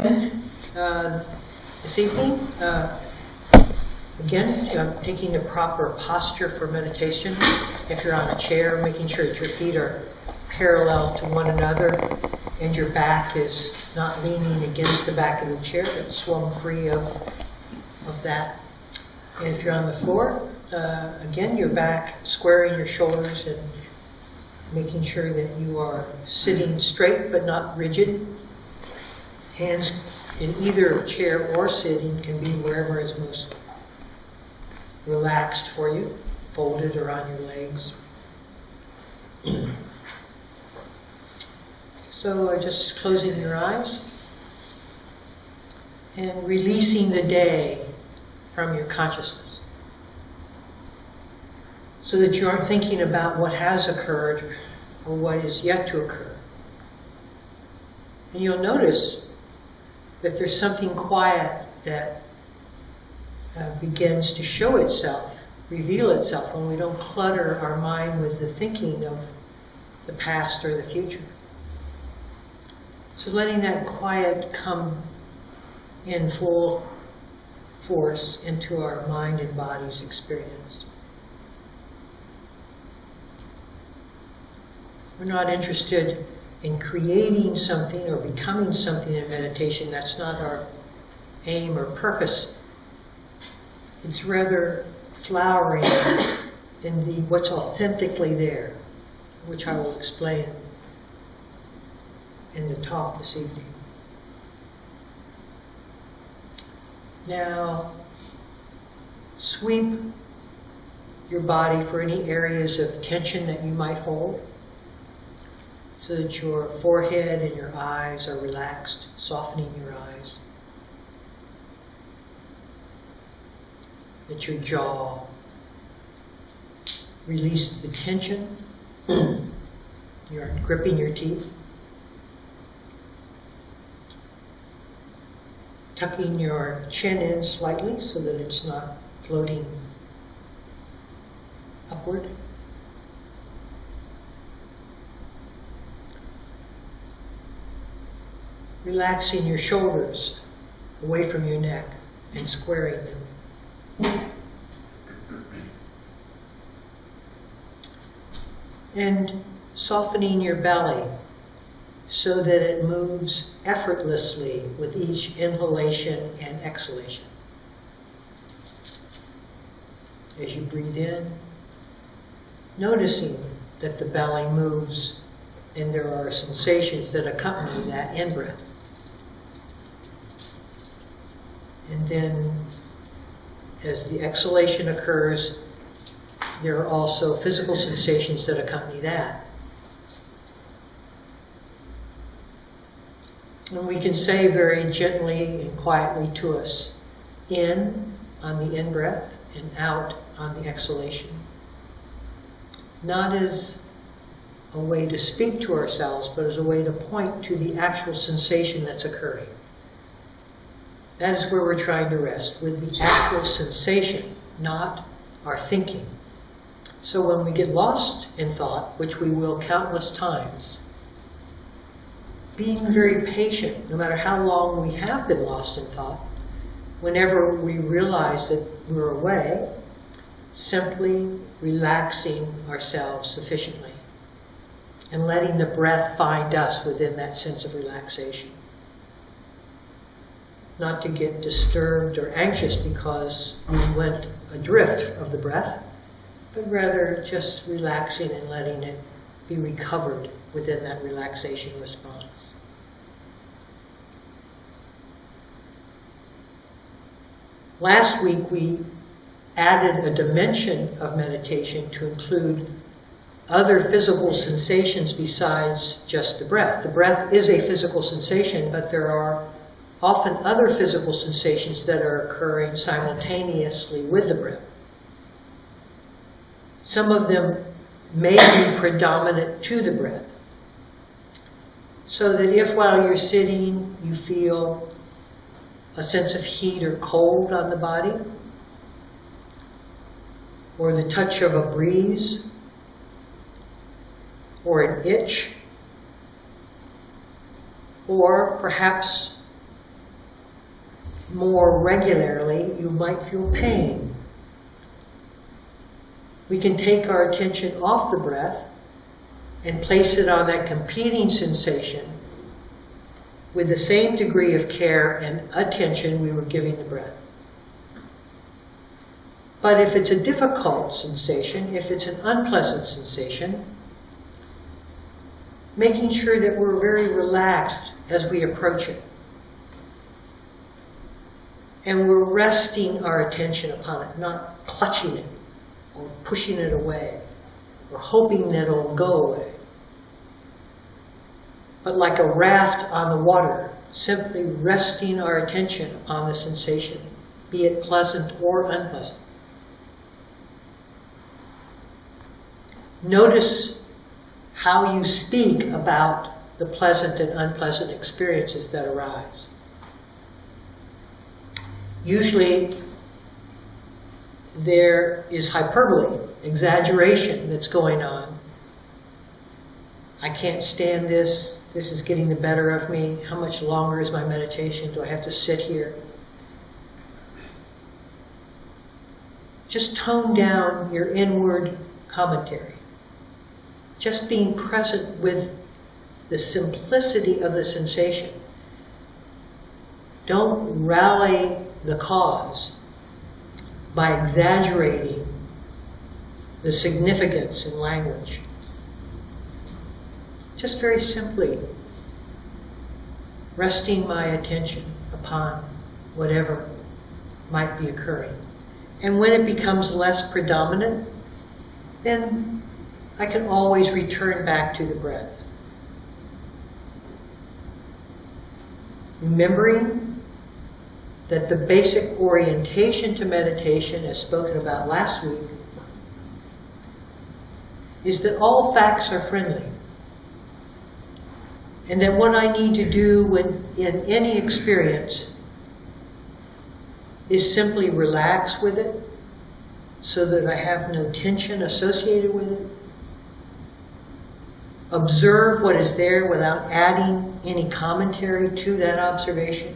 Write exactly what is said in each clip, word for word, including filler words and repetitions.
Uh, this evening, uh, again, uh, taking the proper posture for meditation. If you're on a chair, making sure that your feet are parallel to one another and your back is not leaning against the back of the chair, but swung free of, of that. And if you're on the floor, uh, again, your back squaring your shoulders and making sure that you are sitting straight but not rigid. Hands in either chair or sitting can be wherever is most relaxed for you, folded or on your legs. So uh, just closing your eyes and releasing the day from your consciousness so that you aren't thinking about what has occurred or what is yet to occur. And you'll notice that there's something quiet that uh, begins to show itself, reveal itself when we don't clutter our mind with the thinking of the past or the future. So letting that quiet come in full force into our mind and body's experience. We're not interested in creating something or becoming something in meditation. That's not our aim or purpose. It's rather flowering in the what's authentically there, which I will explain in the talk this evening. Now, sweep your body for any areas of tension that you might hold, so that your forehead and your eyes are relaxed, softening your eyes. That your jaw releases the tension. You're gripping your teeth. Tucking your chin in slightly so that it's not floating upward. Relaxing your shoulders away from your neck and squaring them. And softening your belly so that it moves effortlessly with each inhalation and exhalation. As you breathe in, noticing that the belly moves and there are sensations that accompany that in-breath. And then, as the exhalation occurs, there are also physical sensations that accompany that. And we can say very gently and quietly to us, in on the in-breath and out on the exhalation. Not as a way to speak to ourselves, but as a way to point to the actual sensation that's occurring. That is where we're trying to rest, with the actual sensation, not our thinking. So when we get lost in thought, which we will countless times, being very patient, no matter how long we have been lost in thought, whenever we realize that we're away, simply relaxing ourselves sufficiently and letting the breath find us within that sense of relaxation. Not to get disturbed or anxious because we went adrift of the breath, but rather just relaxing and letting it be recovered within that relaxation response. Last week we added a dimension of meditation to include other physical sensations besides just the breath. The breath is a physical sensation, but there are often other physical sensations that are occurring simultaneously with the breath. Some of them may be predominant to the breath. So that if while you're sitting you feel a sense of heat or cold on the body, or the touch of a breeze, or an itch, or perhaps more regularly, you might feel pain. We can take our attention off the breath and place it on that competing sensation with the same degree of care and attention we were giving the breath. But if it's a difficult sensation, if it's an unpleasant sensation, making sure that we're very relaxed as we approach it. And we're resting our attention upon it, not clutching it or pushing it away or hoping that it'll go away. But like a raft on the water, simply resting our attention on the sensation, be it pleasant or unpleasant. Notice how you speak about the pleasant and unpleasant experiences that arise. Usually there is hyperbole, exaggeration that's going on. I can't stand this. This is getting the better of me. How much longer is my meditation? Do I have to sit here? Just tone down your inward commentary. Just being present with the simplicity of the sensation. Don't rally the cause by exaggerating the significance in language. Just very simply resting my attention upon whatever might be occurring. And when it becomes less predominant, then I can always return back to the breath. Remembering that the basic orientation to meditation, as spoken about last week, is that all facts are friendly. And that what I need to do when in any experience is simply relax with it so that I have no tension associated with it. Observe what is there without adding any commentary to that observation.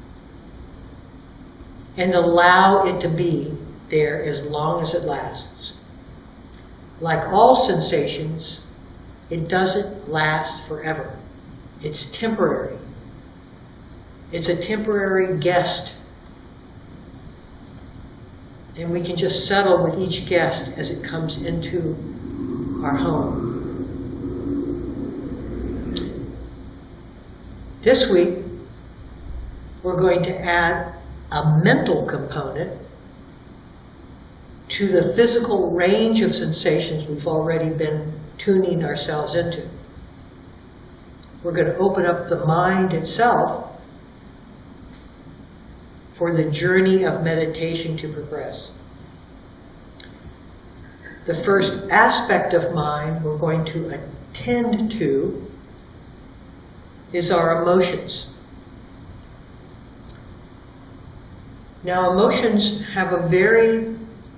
And allow it to be there as long as it lasts. Like all sensations, it doesn't last forever. It's temporary. It's a temporary guest. And we can just settle with each guest as it comes into our home. This week, we're going to add a mental component to the physical range of sensations we've already been tuning ourselves into. We're going to open up the mind itself for the journey of meditation to progress. The first aspect of mind we're going to attend to is our emotions. Now, emotions have a very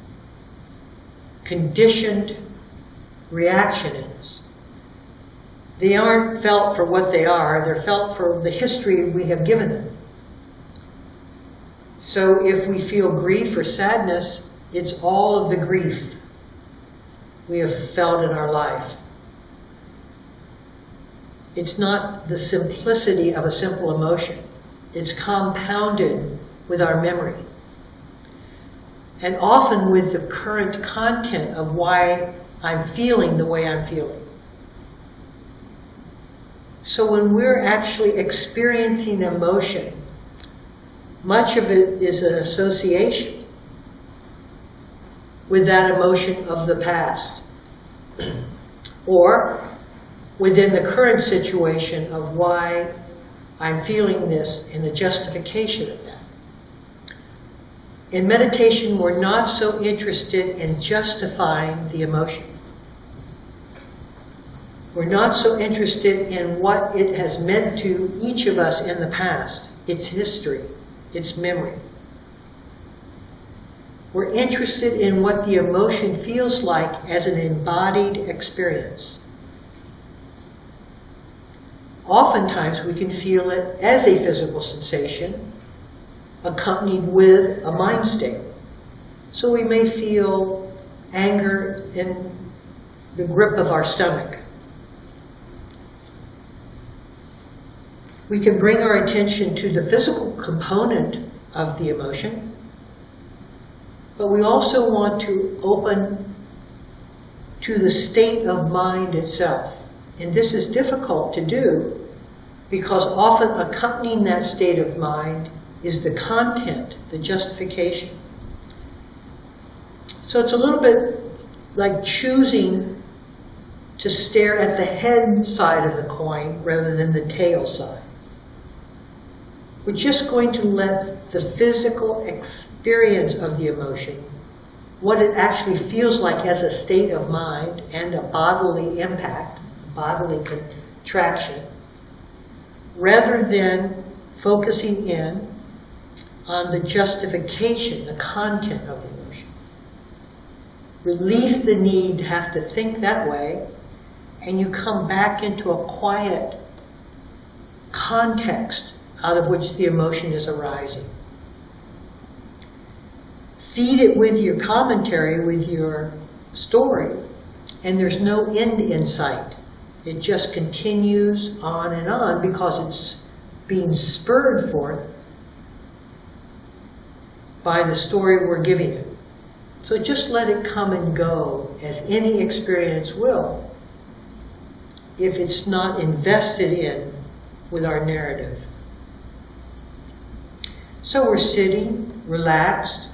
conditioned reaction in us. They aren't felt for what they are, they're felt for the history we have given them. So if we feel grief or sadness, it's all of the grief we have felt in our life. It's not the simplicity of a simple emotion. It's compounded with our memory. And often with the current content of why I'm feeling the way I'm feeling. So when we're actually experiencing emotion, much of it is an association with that emotion of the past. Or within the current situation of why I'm feeling this and the justification of that. In meditation, we're not so interested in justifying the emotion. We're not so interested in what it has meant to each of us in the past, its history, its memory. We're interested in what the emotion feels like as an embodied experience. Oftentimes we can feel it as a physical sensation, accompanied with a mind state. So we may feel anger in the grip of our stomach. We can bring our attention to the physical component of the emotion, but we also want to open to the state of mind itself. And this is difficult to do because often accompanying that state of mind is the content, the justification. So it's a little bit like choosing to stare at the head side of the coin rather than the tail side. We're just going to let the physical experience of the emotion, what it actually feels like as a state of mind and a bodily impact, a bodily contraction, rather than focusing in on the justification, the content of the emotion. Release the need to have to think that way, and you come back into a quiet context out of which the emotion is arising. Feed it with your commentary, with your story, and there's no end in sight. It just continues on and on because it's being spurred forth by the story we're giving it. So just let it come and go as any experience will if it's not invested in with our narrative. So we're sitting, relaxed,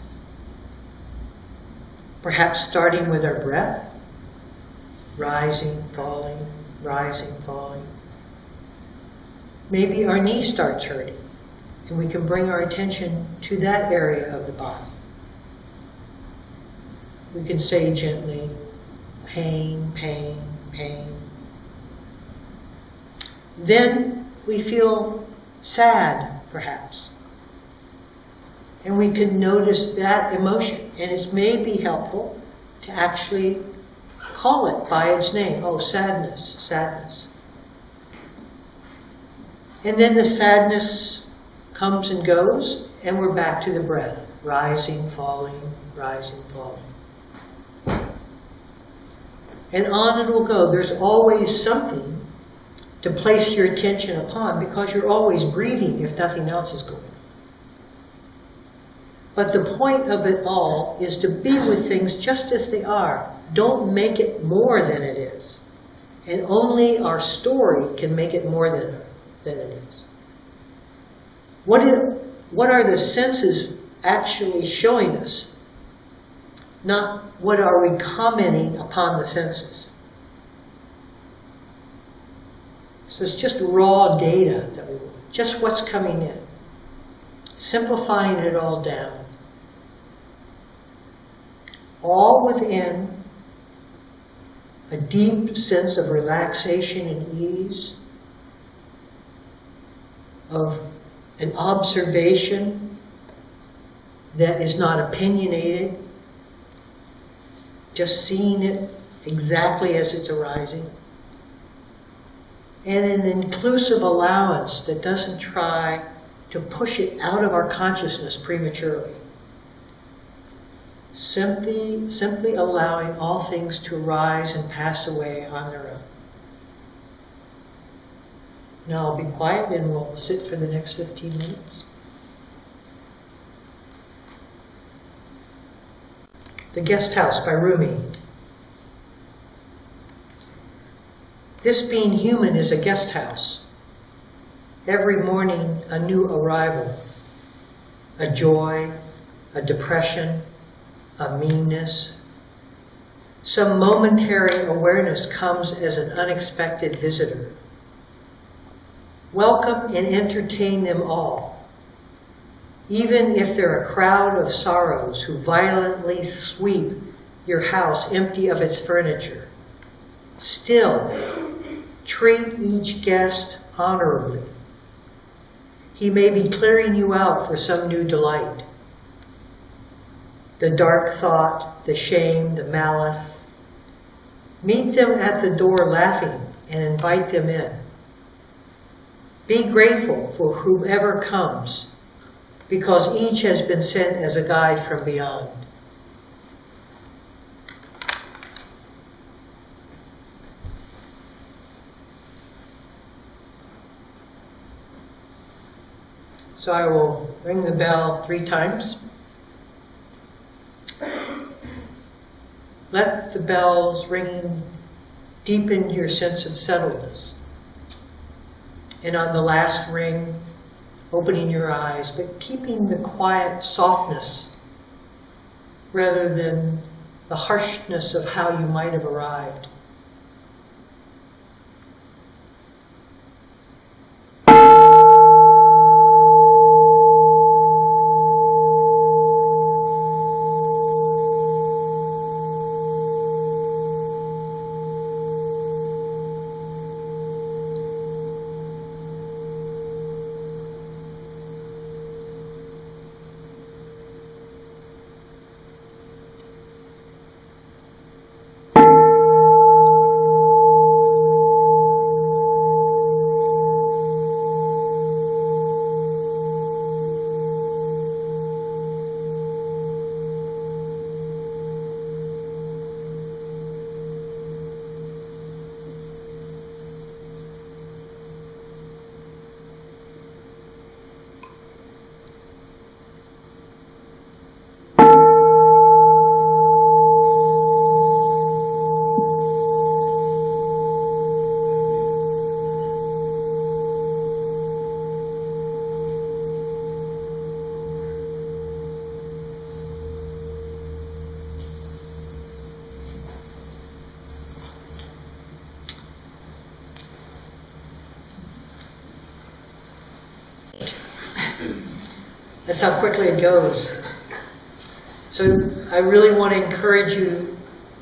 perhaps starting with our breath, rising, falling, rising, falling. Maybe our knee starts hurting, and we can bring our attention to that area of the body. We can say gently, pain, pain, pain. Then we feel sad, perhaps. And we can notice that emotion. And it may be helpful to actually call it by its name. Oh, sadness, sadness. And then the sadness comes and goes, and we're back to the breath. Rising, falling, rising, falling. And on it will go. There's always something to place your attention upon because you're always breathing if nothing else is going on. But the point of it all is to be with things just as they are. Don't make it more than it is. And only our story can make it more than, than it is. What is, what are the senses actually showing us? Not what are we commenting upon the senses. So it's just raw data that we want, just what's coming in. Simplifying it all down. All within a deep sense of relaxation and ease, of an observation that is not opinionated, just seeing it exactly as it's arising, and an inclusive allowance that doesn't try to push it out of our consciousness prematurely. Simply, simply allowing all things to arise and pass away on their own. Now I'll be quiet and we'll sit for the next fifteen minutes. The Guest House by Rumi. This being human is a guest house. Every morning a new arrival, a joy, a depression, a meanness. Some momentary awareness comes as an unexpected visitor. Welcome and entertain them all, even if they're a crowd of sorrows who violently sweep your house empty of its furniture. Still, treat each guest honorably. He may be clearing you out for some new delight. The dark thought, the shame, the malice. Meet them at the door laughing and invite them in. Be grateful for whomever comes, because each has been sent as a guide from beyond. So I will ring the bell three times. Let the bells ringing deepen your sense of settledness. And on the last ring, opening your eyes, but keeping the quiet softness rather than the harshness of how you might have arrived. That's how quickly it goes. So I really want to encourage you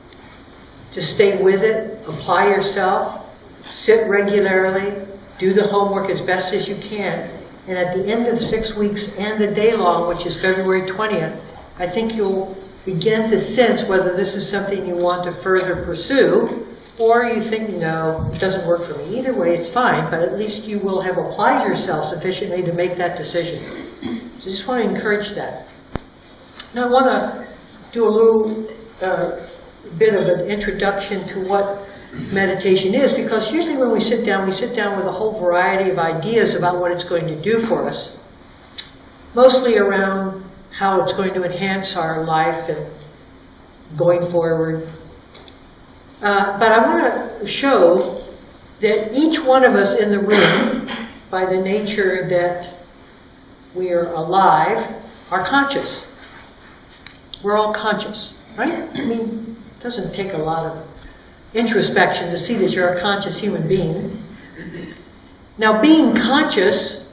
to stay with it, apply yourself, sit regularly, do the homework as best as you can, and at the end of six weeks and the day long, which is February twentieth, I think you'll begin to sense whether this is something you want to further pursue, or you think, no, it doesn't work for me. Either way, it's fine, but at least you will have applied yourself sufficiently to make that decision. So I just want to encourage that. Now I want to do a little uh, bit of an introduction to what meditation is, because usually when we sit down, we sit down with a whole variety of ideas about what it's going to do for us, mostly around how it's going to enhance our life and going forward. Uh, but I want to show that each one of us in the room, by the nature that we are alive, are conscious. We're all conscious, right? I mean, it doesn't take a lot of introspection to see that you're a conscious human being. Now, being conscious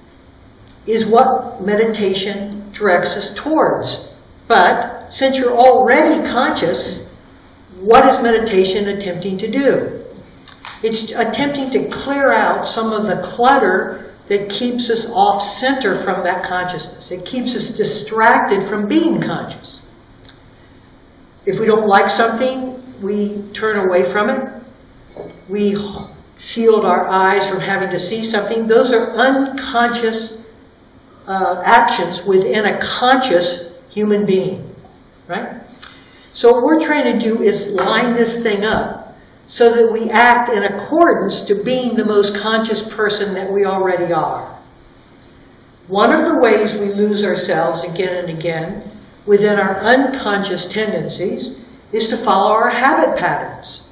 is what meditation directs us towards. But since you're already conscious, what is meditation attempting to do? It's attempting to clear out some of the clutter that keeps us off center from that consciousness. It keeps us distracted from being conscious. If we don't like something, we turn away from it. We shield our eyes from having to see something. Those are unconscious uh, actions within a conscious human being, right? So what we're trying to do is line this thing up so that we act in accordance to being the most conscious person that we already are. One of the ways we lose ourselves again and again within our unconscious tendencies is to follow our habit patterns,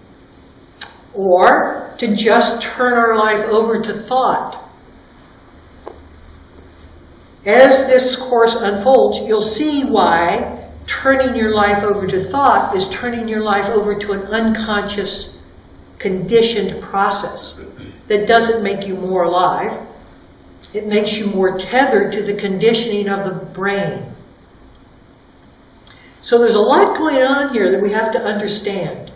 or to just turn our life over to thought. As this course unfolds, you'll see why turning your life over to thought is turning your life over to an unconscious, conditioned process that doesn't make you more alive. It makes you more tethered to the conditioning of the brain. So there's a lot going on here that we have to understand.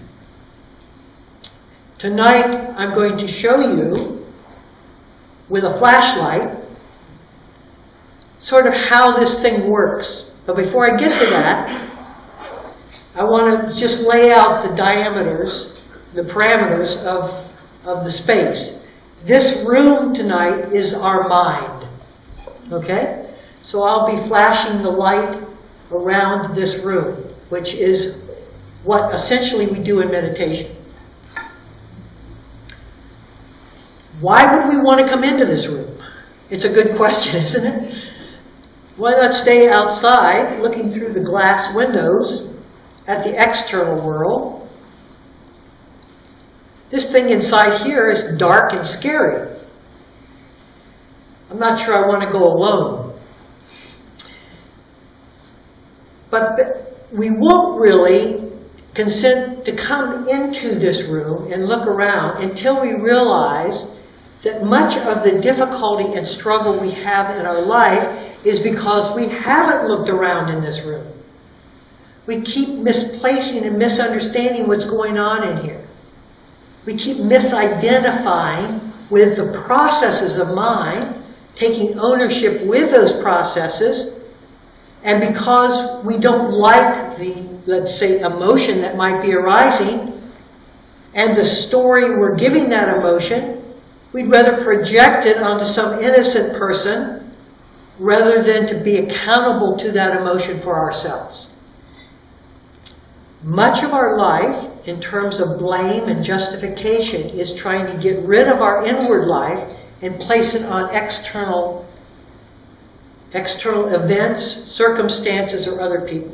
Tonight, I'm going to show you, with a flashlight, sort of how this thing works. But before I get to that, I want to just lay out the diameters, the parameters of, of the space. This room tonight is our mind. Okay? So I'll be flashing the light around this room, which is what essentially we do in meditation. Why would we want to come into this room? It's a good question, isn't it? Why not stay outside looking through the glass windows at the external world? This thing inside here is dark and scary. I'm not sure I want to go alone. But we won't really consent to come into this room and look around until we realize that much of the difficulty and struggle we have in our life is because we haven't looked around in this room. We keep misplacing and misunderstanding what's going on in here. We keep misidentifying with the processes of mind, taking ownership with those processes, and because we don't like the, let's say, emotion that might be arising, and the story we're giving that emotion, we'd rather project it onto some innocent person rather than to be accountable to that emotion for ourselves. Much of our life, in terms of blame and justification, is trying to get rid of our inward life and place it on external, external events, circumstances, or other people.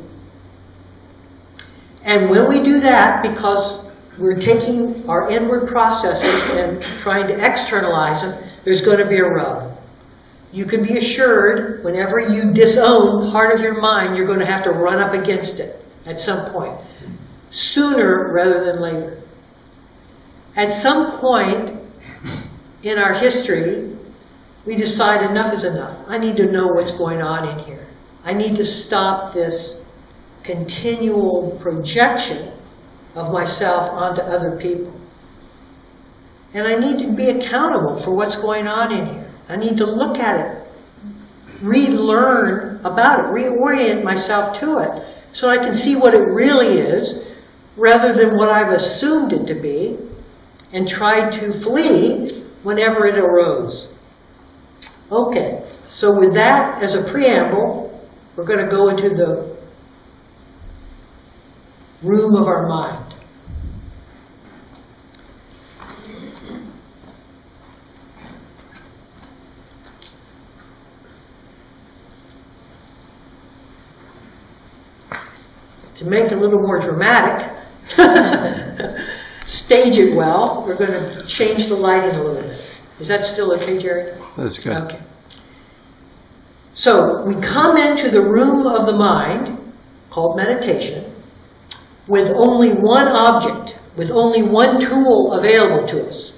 And when we do that, because we're taking our inward processes and trying to externalize them, there's going to be a rub. You can be assured whenever you disown part of your mind, you're going to have to run up against it at some point. Sooner rather than later. At some point in our history, we decide enough is enough. I need to know what's going on in here. I need to stop this continual projection of myself onto other people. And I need to be accountable for what's going on in here. I need to look at it, relearn about it, reorient myself to it, so I can see what it really is, rather than what I've assumed it to be, and try to flee whenever it arose. Okay, so with that as a preamble, we're going to go into the room of our mind. To make it a little more dramatic, stage it well, we're going to change the lighting a little bit. Is that still okay, Jerry? That's good. Okay. So we come into the room of the mind, called meditation, with only one object, with only one tool available to us,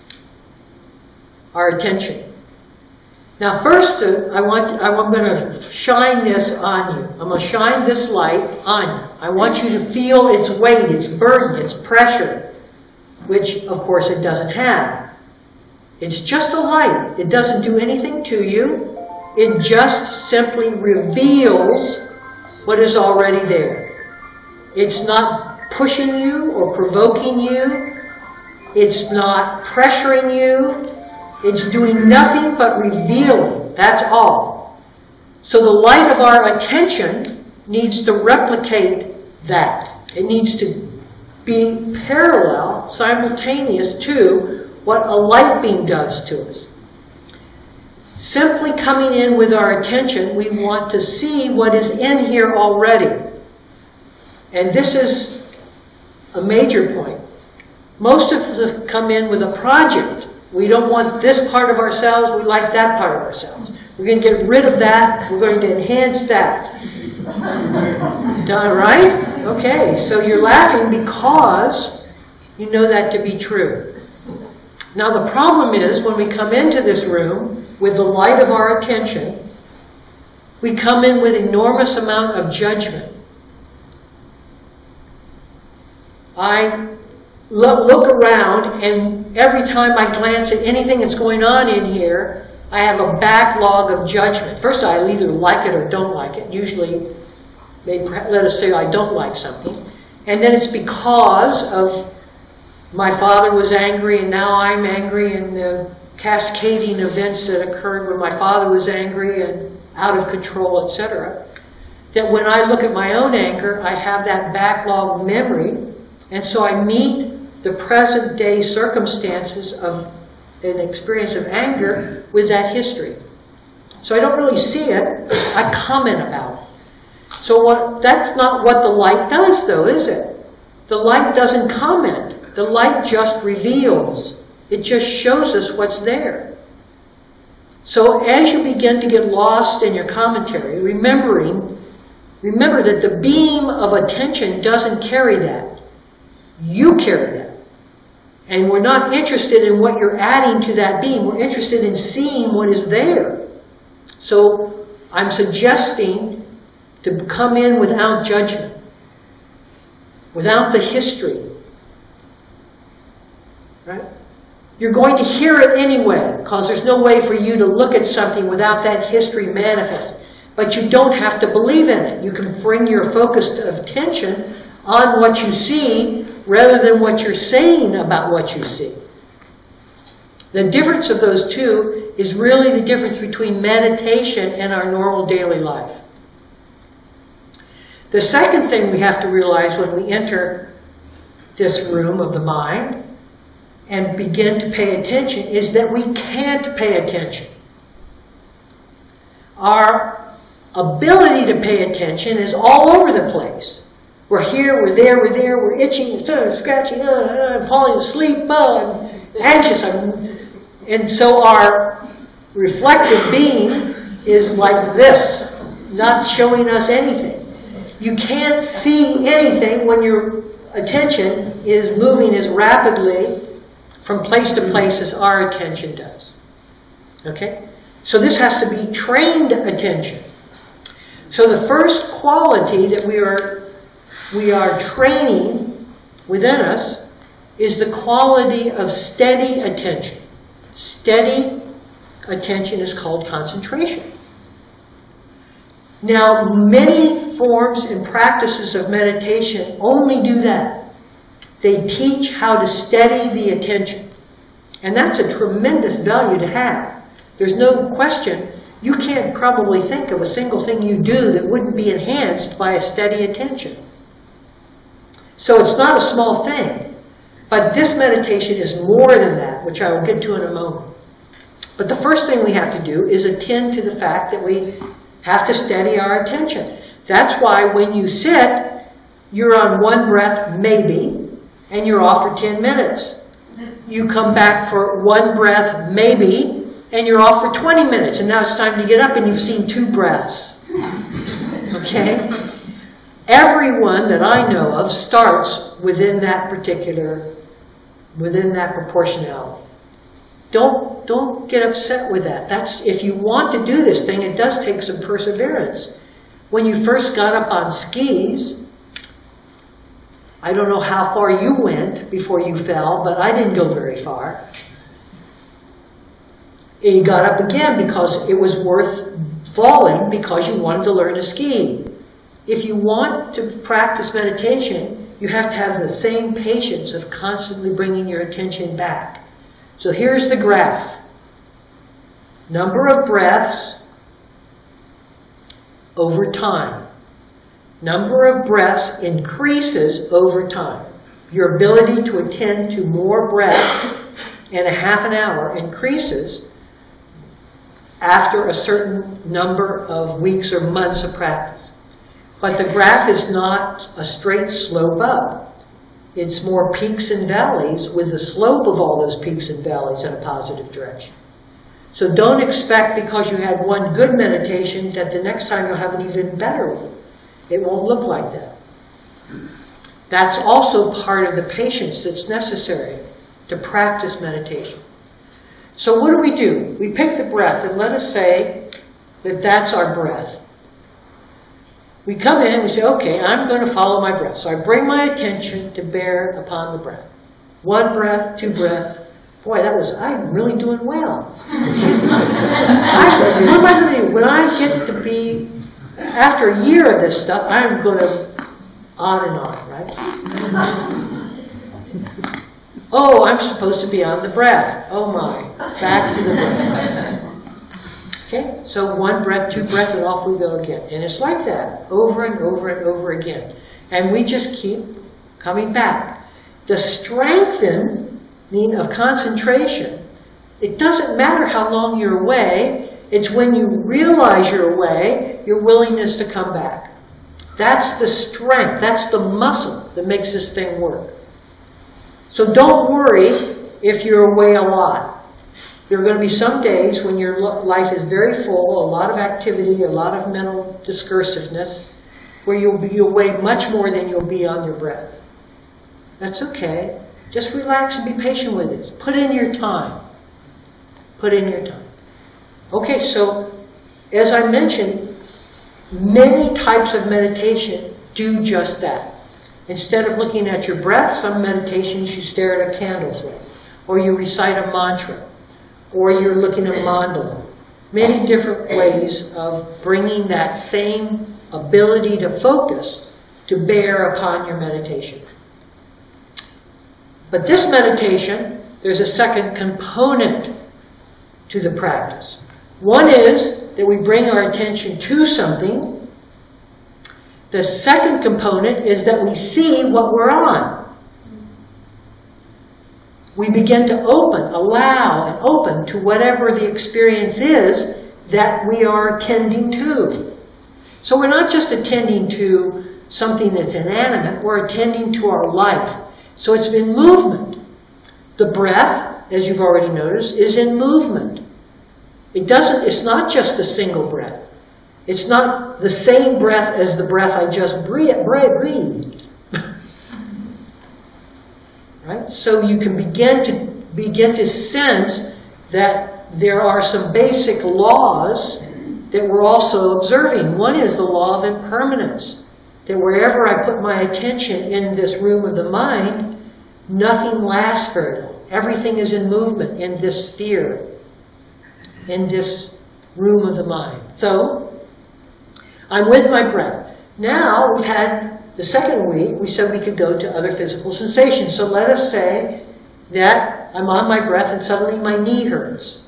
our attention. Now first, uh, I want, I'm going to shine this on you. I'm going to shine this light on you. I want you to feel its weight, its burden, its pressure, which of course it doesn't have. It's just a light. It doesn't do anything to you. It just simply reveals what is already there. It's not pushing you or provoking you. It's not pressuring you. It's doing nothing but revealing. That's all. So the light of our attention needs to replicate that. It needs to be parallel, simultaneous to what a light beam does to us. Simply coming in with our attention, we want to see what is in here already. And this is a major point. Most of us have come in with a project. We don't want this part of ourselves, we like that part of ourselves. We're going to get rid of that, we're going to enhance that. Done, right? Okay, so you're laughing because you know that to be true. Now the problem is, when we come into this room with the light of our attention, we come in with enormous amount of judgment. I look around, and every time I glance at anything that's going on in here, I have a backlog of judgment. First, I either like it or don't like it. Usually, they let us say I don't like something. And then it's because of my father was angry, and now I'm angry, and the cascading events that occurred when my father was angry and out of control, et cetera, that when I look at my own anger, I have that backlog memory, and so I meet the present day circumstances of an experience of anger with that history. So I don't really see it, I comment about it. So what, that's not what the light does, though, is it? The light doesn't comment. The light just reveals. It just shows us what's there. So as you begin to get lost in your commentary, remembering, remember that the beam of attention doesn't carry that. You carry that. And we're not interested in what you're adding to that beam. We're interested in seeing what is there. So I'm suggesting to come in without judgment, without the history. Right? You're going to hear it anyway, because there's no way for you to look at something without that history manifesting. But you don't have to believe in it. You can bring your focus of attention on what you see rather than what you're saying about what you see. The difference of those two is really the difference between meditation and our normal daily life. The second thing we have to realize when we enter this room of the mind and begin to pay attention is that we can't pay attention. Our ability to pay attention is all over the place. We're here, we're there, we're there, we're itching, uh, scratching, uh, uh, I'm falling asleep, uh, I'm anxious. I'm, and so our reflective being is like this, not showing us anything. You can't see anything when your attention is moving as rapidly from place to place as our attention does. Okay? So this has to be trained attention. So the first quality that we are we are training within us is the quality of steady attention. Steady attention is called concentration. Now, many forms and practices of meditation only do that. They teach how to steady the attention. And that's a tremendous value to have. There's no question. You can't probably think of a single thing you do that wouldn't be enhanced by a steady attention. So it's not a small thing. But this meditation is more than that, which I will get to in a moment. But the first thing we have to do is attend to the fact that we have to steady our attention. That's why when you sit, you're on one breath, maybe, and you're off for ten minutes. You come back for one breath, maybe, and you're off for twenty minutes. And now it's time to get up and you've seen two breaths. Okay? Everyone that I know of starts within that particular, within that proportionality. Don't, don't get upset with that. That's, if you want to do this thing, it does take some perseverance. When you first got up on skis, I don't know how far you went before you fell, but I didn't go very far. And you got up again because it was worth falling because you wanted to learn to ski. If you want to practice meditation, you have to have the same patience of constantly bringing your attention back. So here's the graph. Number of breaths over time. Number of breaths increases over time. Your ability to attend to more breaths in a half an hour increases after a certain number of weeks or months of practice. But the graph is not a straight slope up. It's more peaks and valleys with the slope of all those peaks and valleys in a positive direction. So don't expect because you had one good meditation that the next time you'll have an even better one. It won't look like that. That's also part of the patience that's necessary to practice meditation. So what do we do? We pick the breath, and let us say that that's our breath. We come in and we say, okay, I'm going to follow my breath. So I bring my attention to bear upon the breath. One breath, two breaths. Boy, that was, I'm really doing well. I, what am I going to do? When I get to be, after a year of this stuff, I'm going to, on and on, right? Oh, I'm supposed to be on the breath. Oh my, back to the breath. Okay, so one breath, two breaths, and off we go again. And it's like that, over and over and over again. And we just keep coming back. The strengthening of concentration, it doesn't matter how long you're away, it's when you realize you're away, your willingness to come back. That's the strength, that's the muscle that makes this thing work. So don't worry if you're away a lot. There are going to be some days when your life is very full, a lot of activity, a lot of mental discursiveness, where you'll be away much more than you'll be on your breath. That's okay. Just relax and be patient with this. Put in your time. Put in your time. Okay, so as I mentioned, many types of meditation do just that. Instead of looking at your breath, some meditations you stare at a candle flame, or you recite a mantra, or you're looking at mandala. Many different ways of bringing that same ability to focus to bear upon your meditation. But this meditation, there's a second component to the practice. One is that we bring our attention to something. The second component is that we see what we're on. We begin to open, allow, and open to whatever the experience is that we are attending to. So we're not just attending to something that's inanimate, we're attending to our life. So it's in movement. The breath, as you've already noticed, is in movement. It doesn't, it's not just a single breath. It's not the same breath as the breath I just breathed. Right? So you can begin to begin to sense that there are some basic laws that we're also observing. One is the law of impermanence, that wherever I put my attention in this room of the mind, nothing lasts very long. Everything is in movement in this sphere, in this room of the mind. So, I'm with my breath. Now we've had the second week, we said we could go to other physical sensations. So let us say that I'm on my breath and suddenly my knee hurts.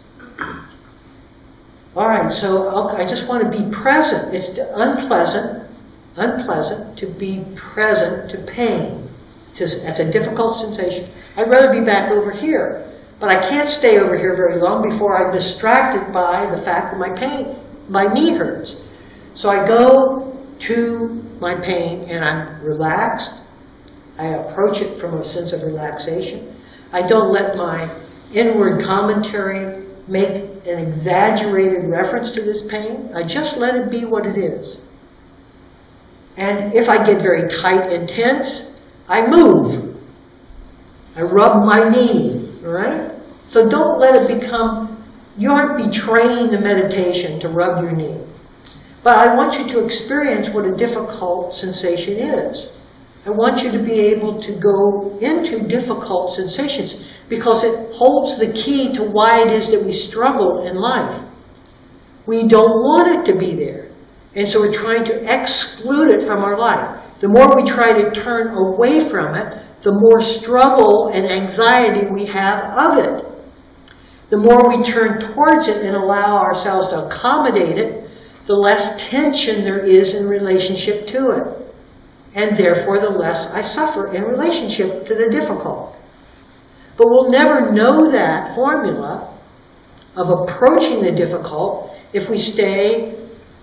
All right, so I'll, I just want to be present. It's unpleasant, unpleasant to be present to pain. That's a difficult sensation. I'd rather be back over here, but I can't stay over here very long before I'm distracted by the fact that my pain, my knee hurts. So I go to my pain and I'm relaxed. I approach it from a sense of relaxation. I don't let my inward commentary make an exaggerated reference to this pain. I just let it be what it is. And if I get very tight and tense, I move. I rub my knee, right? So don't let it become, you aren't betraying the meditation to rub your knee. But I want you to experience what a difficult sensation is. I want you to be able to go into difficult sensations because it holds the key to why it is that we struggle in life. We don't want it to be there. And so we're trying to exclude it from our life. The more we try to turn away from it, the more struggle and anxiety we have of it. The more we turn towards it and allow ourselves to accommodate it, the less tension there is in relationship to it. And therefore, the less I suffer in relationship to the difficult. But we'll never know that formula of approaching the difficult if we stay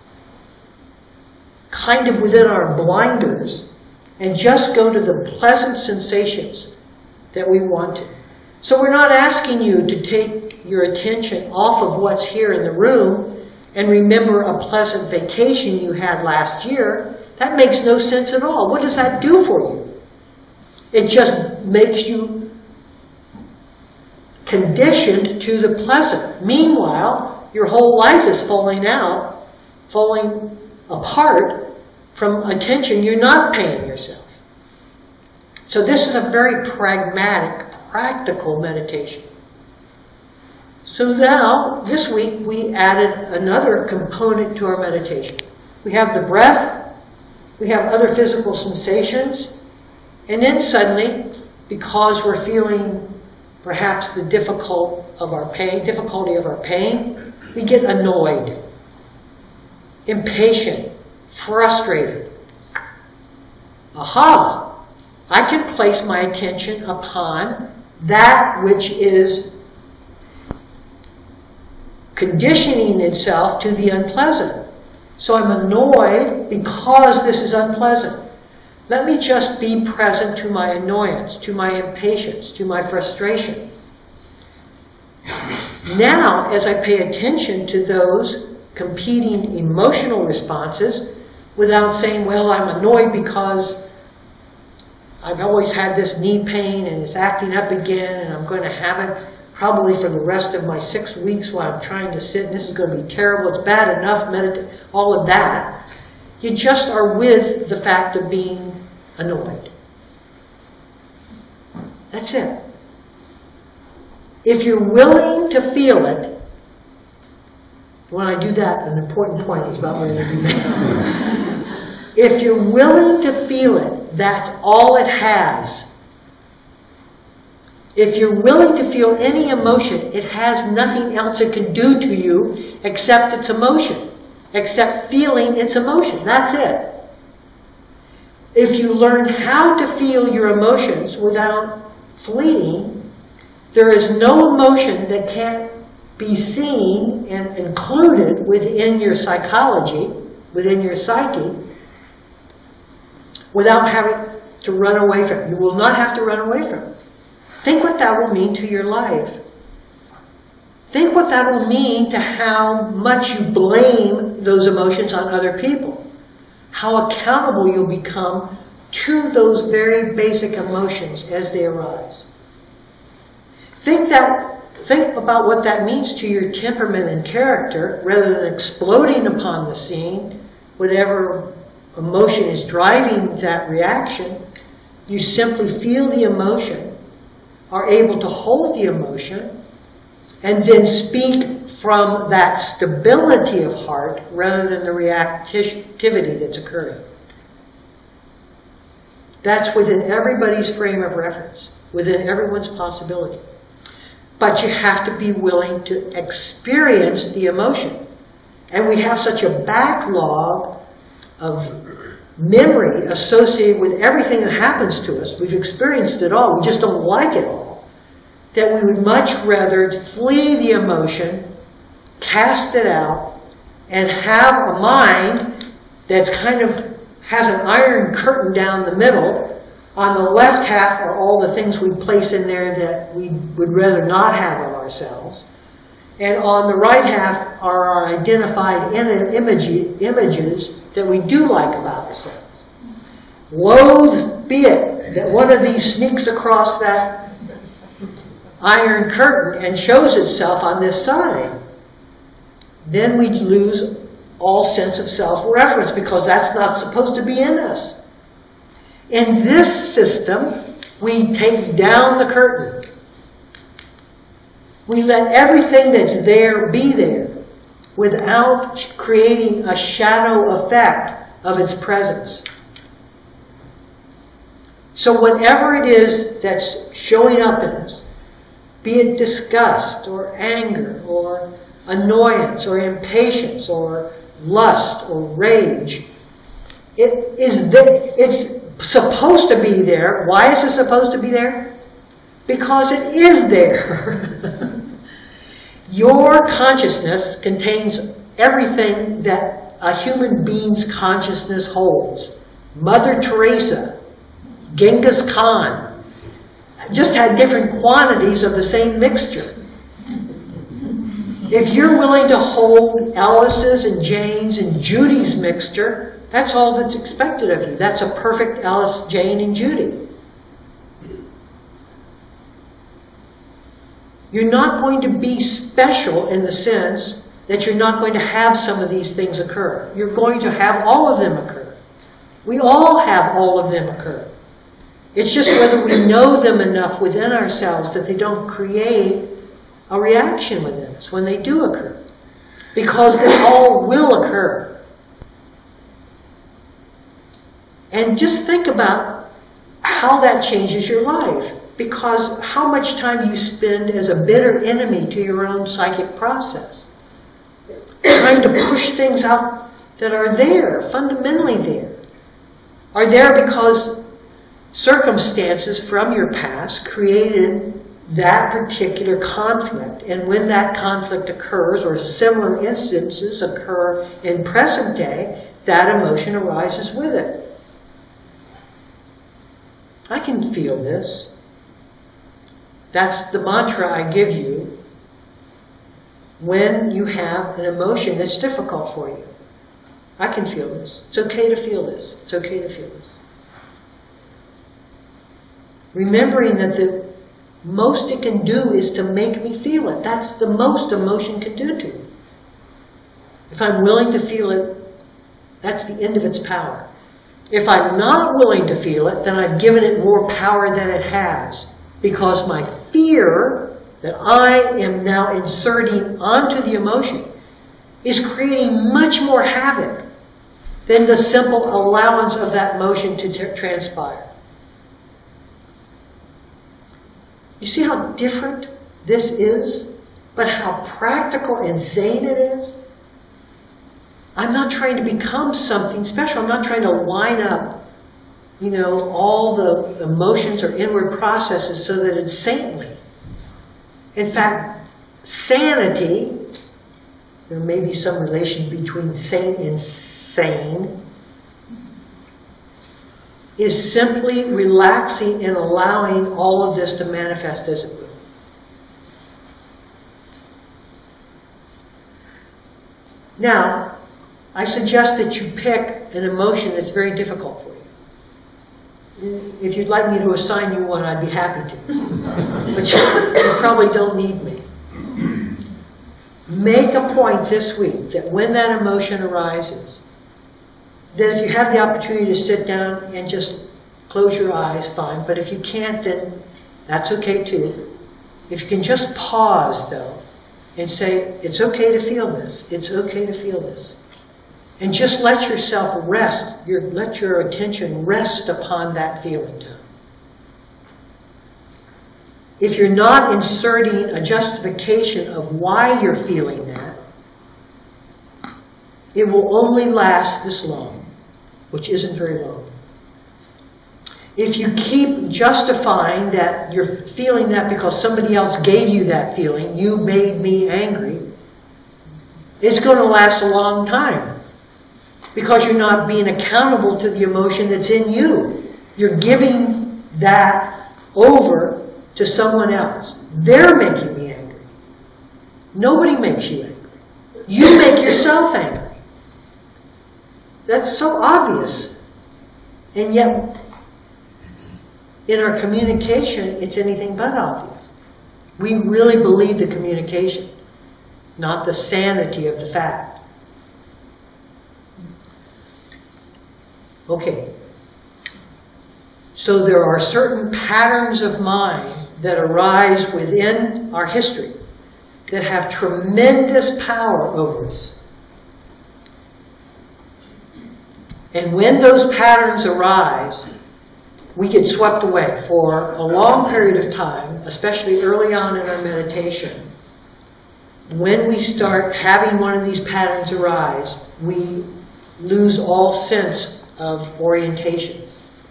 kind of within our blinders and just go to the pleasant sensations that we want to. So we're not asking you to take your attention off of what's here in the room and remember a pleasant vacation you had last year. That makes no sense at all. What does that do for you? It just makes you conditioned to the pleasant. Meanwhile, your whole life is falling out, falling apart from attention you're not paying yourself. So this is a very pragmatic, practical meditation. So now, this week, we added another component to our meditation. We have the breath, we have other physical sensations, and then suddenly, because we're feeling perhaps the difficult of our pain, difficulty of our pain, we get annoyed, impatient, frustrated. Aha! I can place my attention upon that which is conditioning itself to the unpleasant. So I'm annoyed because this is unpleasant. Let me just be present to my annoyance, to my impatience, to my frustration. Now, as I pay attention to those competing emotional responses, without saying, well, I'm annoyed because I've always had this knee pain and it's acting up again and I'm going to have it probably for the rest of my six weeks while I'm trying to sit and this is going to be terrible, it's bad enough, meditate, all of that. You just are with the fact of being annoyed. That's it. If you're willing to feel it, when I do that, an important point is about when I do that. If you're willing to feel it, that's all it has. If you're willing to feel any emotion, it has nothing else it can do to you except its emotion, except feeling its emotion. That's it. If you learn how to feel your emotions without fleeing, there is no emotion that can't be seen and included within your psychology, within your psyche, without having to run away from it. You will not have to run away from it. Think what that will mean to your life. Think what that will mean to how much you blame those emotions on other people. How accountable you'll become to those very basic emotions as they arise. Think that, think about what that means to your temperament and character, rather than exploding upon the scene, whatever emotion is driving that reaction. You simply feel the emotion, are able to hold the emotion, and then speak from that stability of heart rather than the reactivity that's occurring. That's within everybody's frame of reference, within everyone's possibility. But you have to be willing to experience the emotion. And we have such a backlog of memory associated with everything that happens to us. We've experienced it all. We just don't like it all. That we would much rather flee the emotion, cast it out, and have a mind that's kind of has an iron curtain down the middle. On the left half are all the things we place in there that we would rather not have of ourselves. And on the right half are our identified image, images that we do like about ourselves. Loath be it that one of these sneaks across that iron curtain and shows itself on this side. Then we lose all sense of self-reference because that's not supposed to be in us. In this system, we take down the curtain. We let everything that's there be there without creating a shadow effect of its presence. So whatever it is that's showing up in us, be it disgust or anger or annoyance or impatience or lust or rage, it is the, it's supposed to be there. Why is it supposed to be there? Because it is there. Your consciousness contains everything that a human being's consciousness holds. Mother Teresa, Genghis Khan, just had different quantities of the same mixture. If you're willing to hold Alice's and Jane's and Judy's mixture, that's all that's expected of you. That's a perfect Alice, Jane, and Judy. You're not going to be special in the sense that you're not going to have some of these things occur. You're going to have all of them occur. We all have all of them occur. It's just whether we know them enough within ourselves that they don't create a reaction within us when they do occur. Because they all will occur. And just think about how that changes your life. because how much time do you spend as a bitter enemy to your own psychic process? Trying to push things out that are there, fundamentally there. Are there because circumstances from your past created that particular conflict. And when that conflict occurs, or similar instances occur in present day, that emotion arises with it. I can feel this. That's the mantra I give you when you have an emotion that's difficult for you. I can feel this. It's okay to feel this. It's okay to feel this. Remembering that the most it can do is to make me feel it. That's the most emotion can do to me. If I'm willing to feel it, that's the end of its power. If I'm not willing to feel it, then I've given it more power than it has. Because my fear that I am now inserting onto the emotion is creating much more havoc than the simple allowance of that emotion to t- transpire. You see how different this is, but how practical and sane it is? I'm not trying to become something special. I'm not trying to line up, you know, all the emotions or inward processes so that it's saintly. In fact, sanity, there may be some relation between saint and sane, is simply relaxing and allowing all of this to manifest as it will. Now, I suggest that you pick an emotion that's very difficult for you. If you'd like me to assign you one, I'd be happy to. But you, you probably don't need me. Make a point this week that when that emotion arises, that if you have the opportunity to sit down and just close your eyes, fine. But if you can't, then that's okay too. If you can just pause, though, and say, it's okay to feel this. It's okay to feel this. And just let yourself rest. Your, let your attention rest upon that feeling tone. If you're not inserting a justification of why you're feeling that, it will only last this long, which isn't very long. If you keep justifying that you're feeling that because somebody else gave you that feeling, you made me angry, it's going to last a long time. Because you're not being accountable to the emotion that's in you. You're giving that over to someone else. They're making me angry. Nobody makes you angry. You make yourself angry. That's so obvious. And yet, in our communication, it's anything but obvious. We really believe the communication, not the sanity of the fact. Okay. So there are certain patterns of mind that arise within our history that have tremendous power over us. And when those patterns arise, we get swept away for a long period of time, especially early on in our meditation. When we start having one of these patterns arise, we lose all sense of orientation.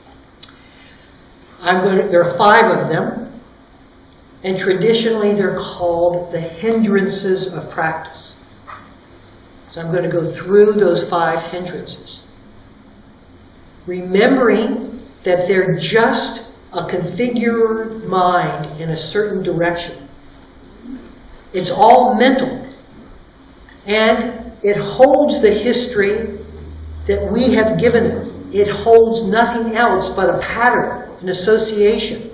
I'm going to, there are five of them, and traditionally they're called the hindrances of practice. So I'm going to go through those five hindrances, remembering that they're just a configured mind in a certain direction. It's all mental, and it holds the history that we have given it. It holds nothing else but a pattern, an association.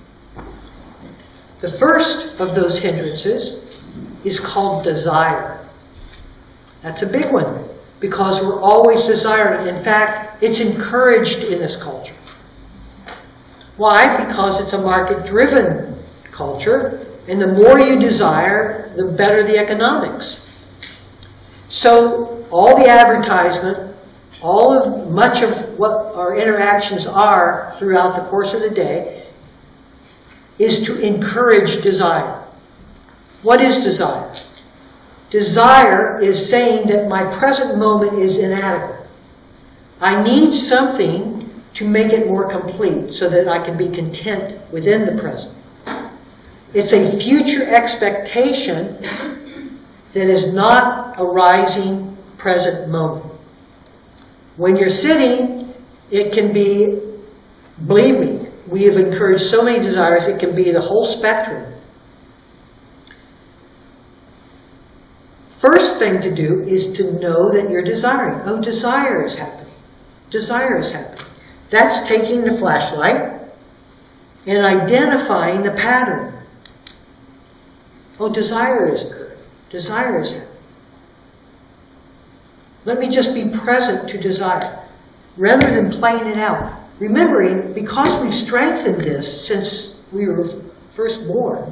The first of those hindrances is called desire. That's a big one, because we're always desiring. In fact, it's encouraged in this culture. Why? Because it's a market-driven culture, and the more you desire, the better the economics. So all the advertisement, all of much of what our interactions are throughout the course of the day is to encourage desire. What is desire? Desire is saying that my present moment is inadequate. I need something to make it more complete so that I can be content within the present. It's a future expectation that is not a rising present moment. When you're sitting, it can be, believe me, we have encouraged so many desires, it can be the whole spectrum. First thing to do is to know that you're desiring. Oh, desire is happening. Desire is happening. That's taking the flashlight and identifying the pattern. Oh, desire is occurring. Desire is happening. Let me just be present to desire, rather than playing it out. Remembering, because we've strengthened this since we were first born,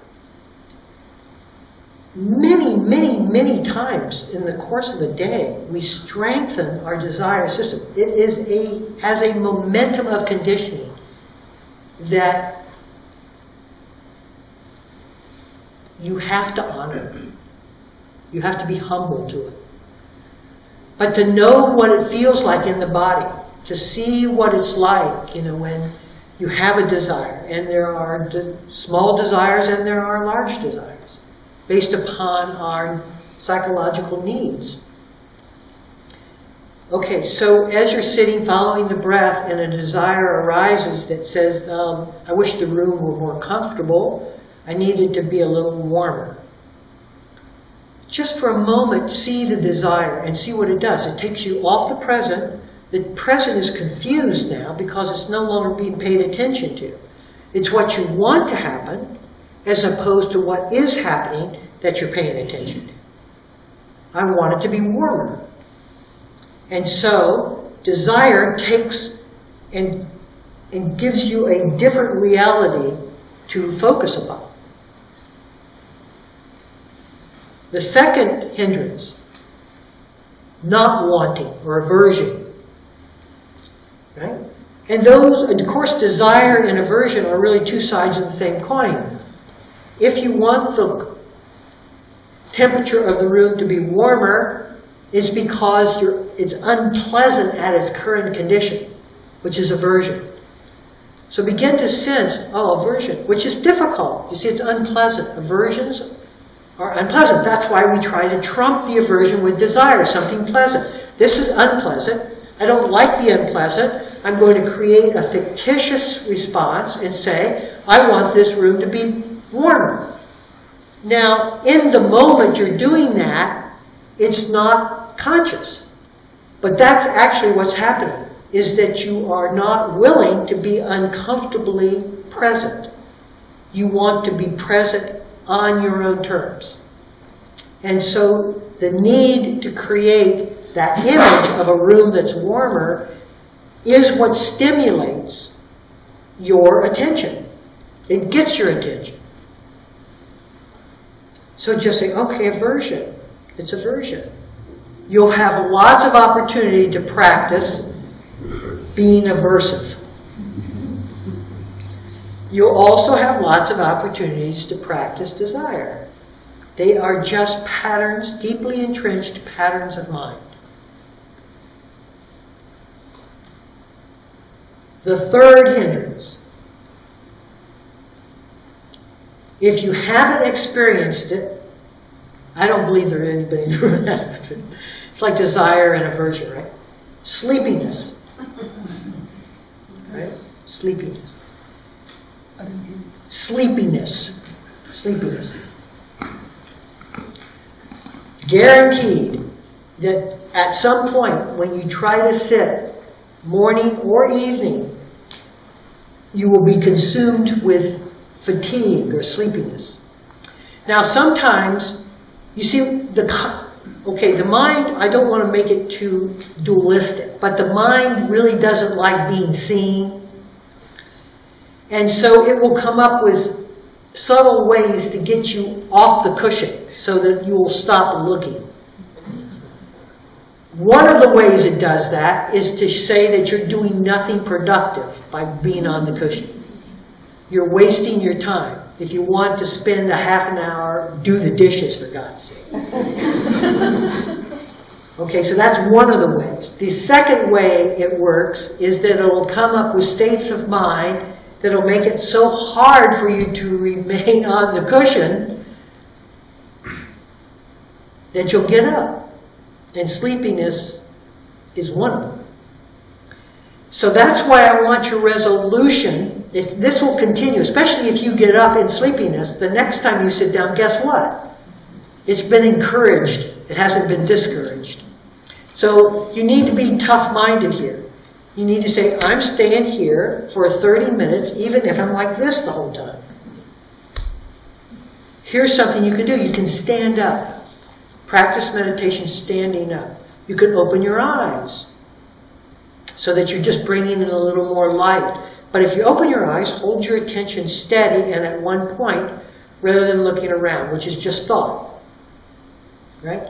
many, many, many times in the course of the day, we strengthen our desire system. It is a, has a momentum of conditioning that you have to honor. You have to be humble to it. But to know what it feels like in the body, to see what it's like, you know, when you have a desire, and there are de- small desires and there are large desires, based upon our psychological needs. Okay, so as you're sitting, following the breath, and a desire arises that says, um, I wish the room were more comfortable, I need it to be a little warmer. Just for a moment, see the desire and see what it does. It takes you off the present. The present is confused now because it's no longer being paid attention to. It's what you want to happen as opposed to what is happening that you're paying attention to. I want it to be warmer. And so, desire takes and, and gives you a different reality to focus upon. The second hindrance, not wanting or aversion. Right? And those, of course, desire and aversion are really two sides of the same coin. If you want the temperature of the room to be warmer, it's because you're, it's unpleasant at its current condition, which is aversion. So begin to sense, oh, aversion, which is difficult. You see, it's unpleasant. Aversions are unpleasant. That's why we try to trump the aversion with desire, something pleasant. This is unpleasant. I don't like the unpleasant. I'm going to create a fictitious response and say, I want this room to be warmer. Now, in the moment you're doing that, it's not conscious. But that's actually what's happening, is that you are not willing to be uncomfortably present. You want to be present on your own terms. And so the need to create that image of a room that's warmer is what stimulates your attention. It gets your attention. So just say, okay, aversion. It's aversion. You'll have lots of opportunity to practice being aversive. You'll also have lots of opportunities to practice desire. They are just patterns, deeply entrenched patterns of mind. The third hindrance. If you haven't experienced it, I don't believe there is anybody who has. It's like desire and aversion, right? Sleepiness. Right? Sleepiness. Sleepiness. Sleepiness. Guaranteed that at some point when you try to sit, morning or evening, you will be consumed with fatigue or sleepiness. Now sometimes, you see, the okay, the mind, I don't want to make it too dualistic, but the mind really doesn't like being seen. And so it will come up with subtle ways to get you off the cushion so that you will stop looking. One of the ways it does that is to say that you're doing nothing productive by being on the cushion. you're wasting your time. If you want to spend a half an hour, do the dishes, for God's sake. Okay, so that's one of the ways. The second way it works is that it'll come up with states of mind that'll make it so hard for you to remain on the cushion that you'll get up. And sleepiness is one of them. So that's why I want your resolution. It's, this will continue, especially if you get up in sleepiness. The next time you sit down, guess what? It's been encouraged. It hasn't been discouraged. So you need to be tough-minded here. You need to say, I'm staying here for thirty minutes, even if I'm like this the whole time. Here's something you can do. You can stand up. Practice meditation standing up. You can open your eyes so that you're just bringing in a little more light. But if you open your eyes, hold your attention steady and at one point rather than looking around, which is just thought. Right?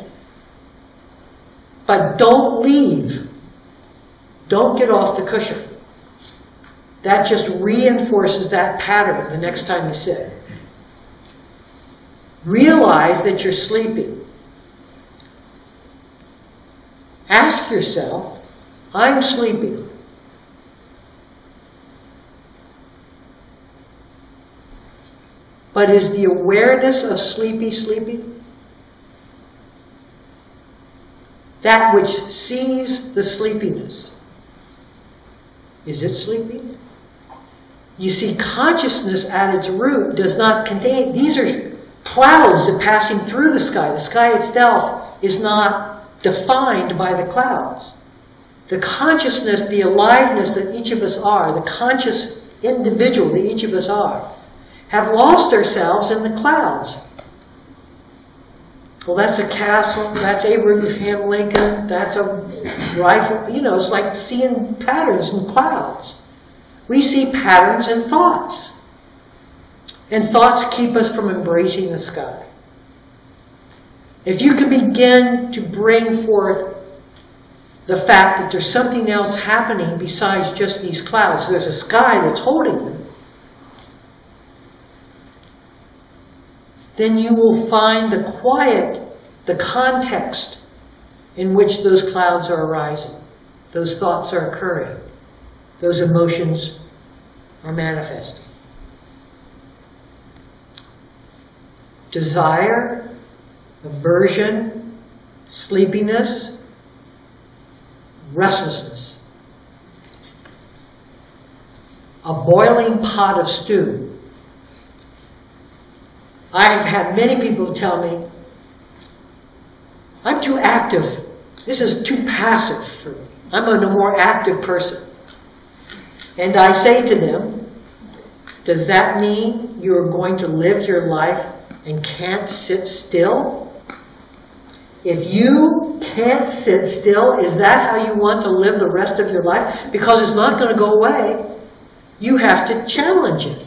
But don't leave. Don't get off the cushion. That just reinforces that pattern the next time you sit. Realize that you're sleeping. Ask yourself, I'm sleeping. But is the awareness of sleepy sleeping? That which sees the sleepiness. Is it sleeping? You see, consciousness at its root does not contain, these are clouds that are passing through the sky. The sky itself is not defined by the clouds. The consciousness, the aliveness that each of us are, the conscious individual that each of us are, have lost ourselves in the clouds. Well, that's a castle, that's Abraham Lincoln, that's a rifle. You know, it's like seeing patterns in clouds. We see patterns in thoughts. And thoughts keep us from embracing the sky. If you can begin to bring forth the fact that there's something else happening besides just these clouds, there's a sky that's holding them, then you will find the quiet, the context in which those clouds are arising, those thoughts are occurring, those emotions are manifesting. Desire, aversion, sleepiness, restlessness. A boiling pot of stew. I have had many people tell me, I'm too active. This is too passive for me. I'm a more active person. And I say to them, does that mean you're going to live your life and can't sit still? If you can't sit still, is that how you want to live the rest of your life? Because it's not going to go away. You have to challenge it.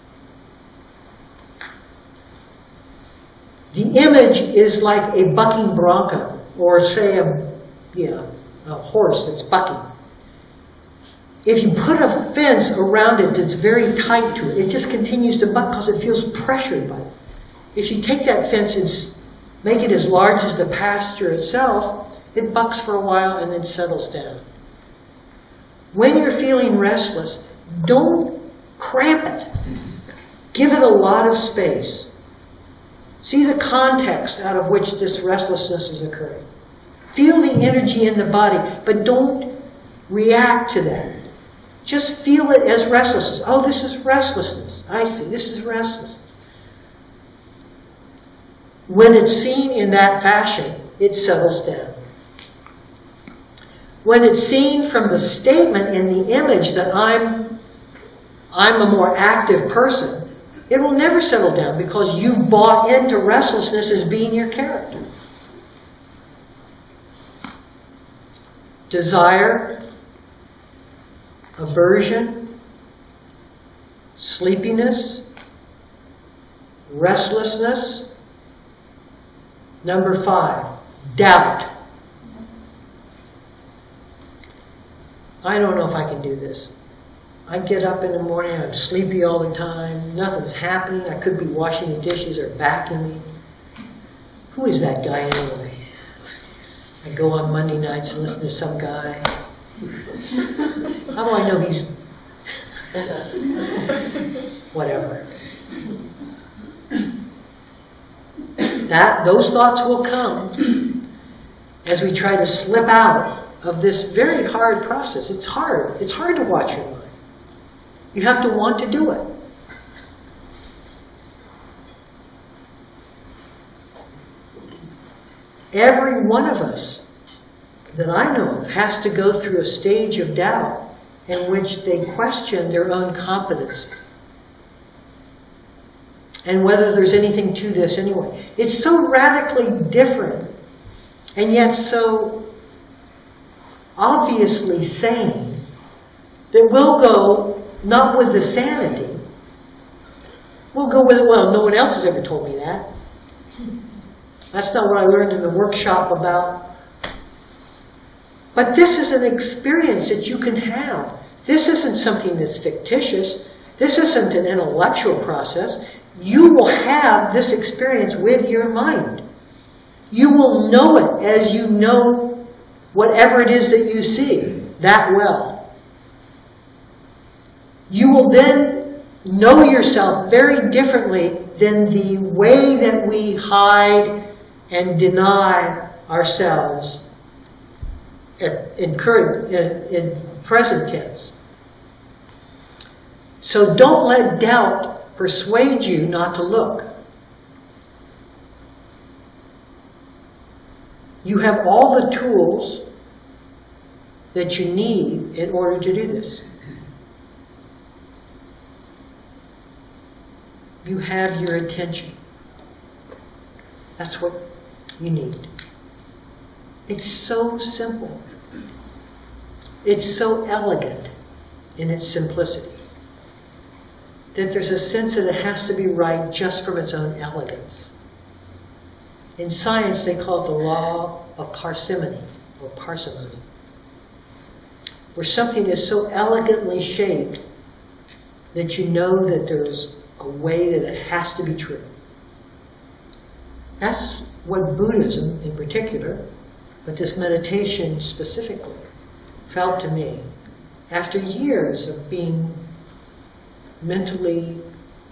The image is like a bucking bronco, or say a, yeah, a horse that's bucking. If you put a fence around it that's very tight to it, it just continues to buck because it feels pressured by it. If you take that fence and make it as large as the pasture itself, it bucks for a while and then settles down. When you're feeling restless, don't cramp it. Give it a lot of space. See the context out of which this restlessness is occurring. Feel the energy in the body, but don't react to that. Just feel it as restlessness. Oh, this is restlessness. I see, this is restlessness. When it's seen in that fashion, it settles down. When it's seen from the statement in the image that I'm, I'm a more active person, it will never settle down because you've bought into restlessness as being your character. Desire, aversion, sleepiness, restlessness. Number five, doubt. I don't know if I can do this. I get up in the morning, I'm sleepy all the time, nothing's happening, I could be washing the dishes or vacuuming. Who is that guy anyway? I go on Monday nights and listen to some guy. How do I know he's... whatever. That, those thoughts will come as we try to slip out of this very hard process. It's hard. It's hard to watch your mind. You have to want to do it. Every one of us that I know of has to go through a stage of doubt in which they question their own competence and whether there's anything to this anyway. It's so radically different and yet so obviously sane that we'll go not with the sanity, we'll go with, well, no one else has ever told me that. That's not what I learned in the workshop about. But this is an experience that you can have. This isn't something that's fictitious. This isn't an intellectual process. You will have this experience with your mind. You will know it as you know whatever it is that you see that well. You will then know yourself very differently than the way that we hide and deny ourselves in current, in, in present tense. So don't let doubt persuade you not to look. You have all the tools that you need in order to do this. You have your attention. That's what you need. It's so simple. It's so elegant in its simplicity that there's a sense that it has to be right just from its own elegance. In science, they call it the law of parsimony, or parsimony, where something is so elegantly shaped that you know that there's a way that it has to be true. That's what Buddhism in particular, but this meditation specifically, felt to me after years of being mentally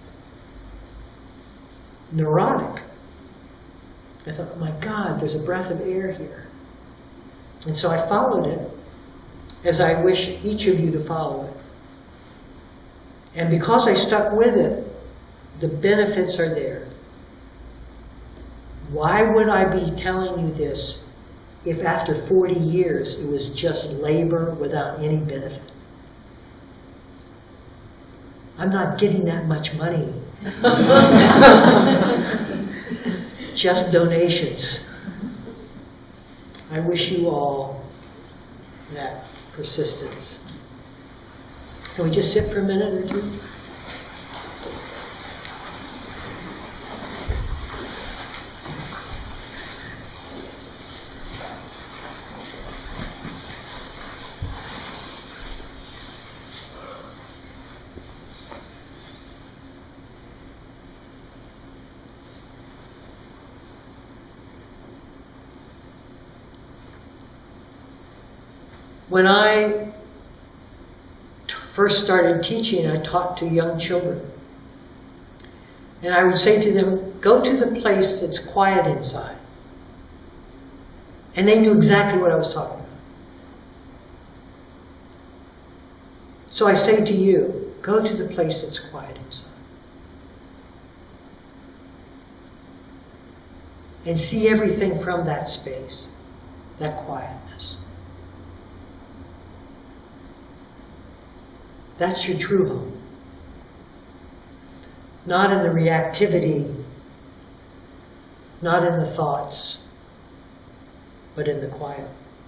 neurotic. I thought, oh my God, there's a breath of air here. And so I followed it as I wish each of you to follow it. And because I stuck with it, the benefits are there. Why would I be telling you this if after forty years it was just labor without any benefit? I'm not getting that much money. Just donations. I wish you all that persistence. Can we just sit for a minute or two? When I first started teaching, I taught to young children. And I would say to them, go to the place that's quiet inside. And they knew exactly what I was talking about. So I say to you, go to the place that's quiet inside. And see everything from that space, that quietness. That's your true home. Not in the reactivity, not in the thoughts, but in the quiet.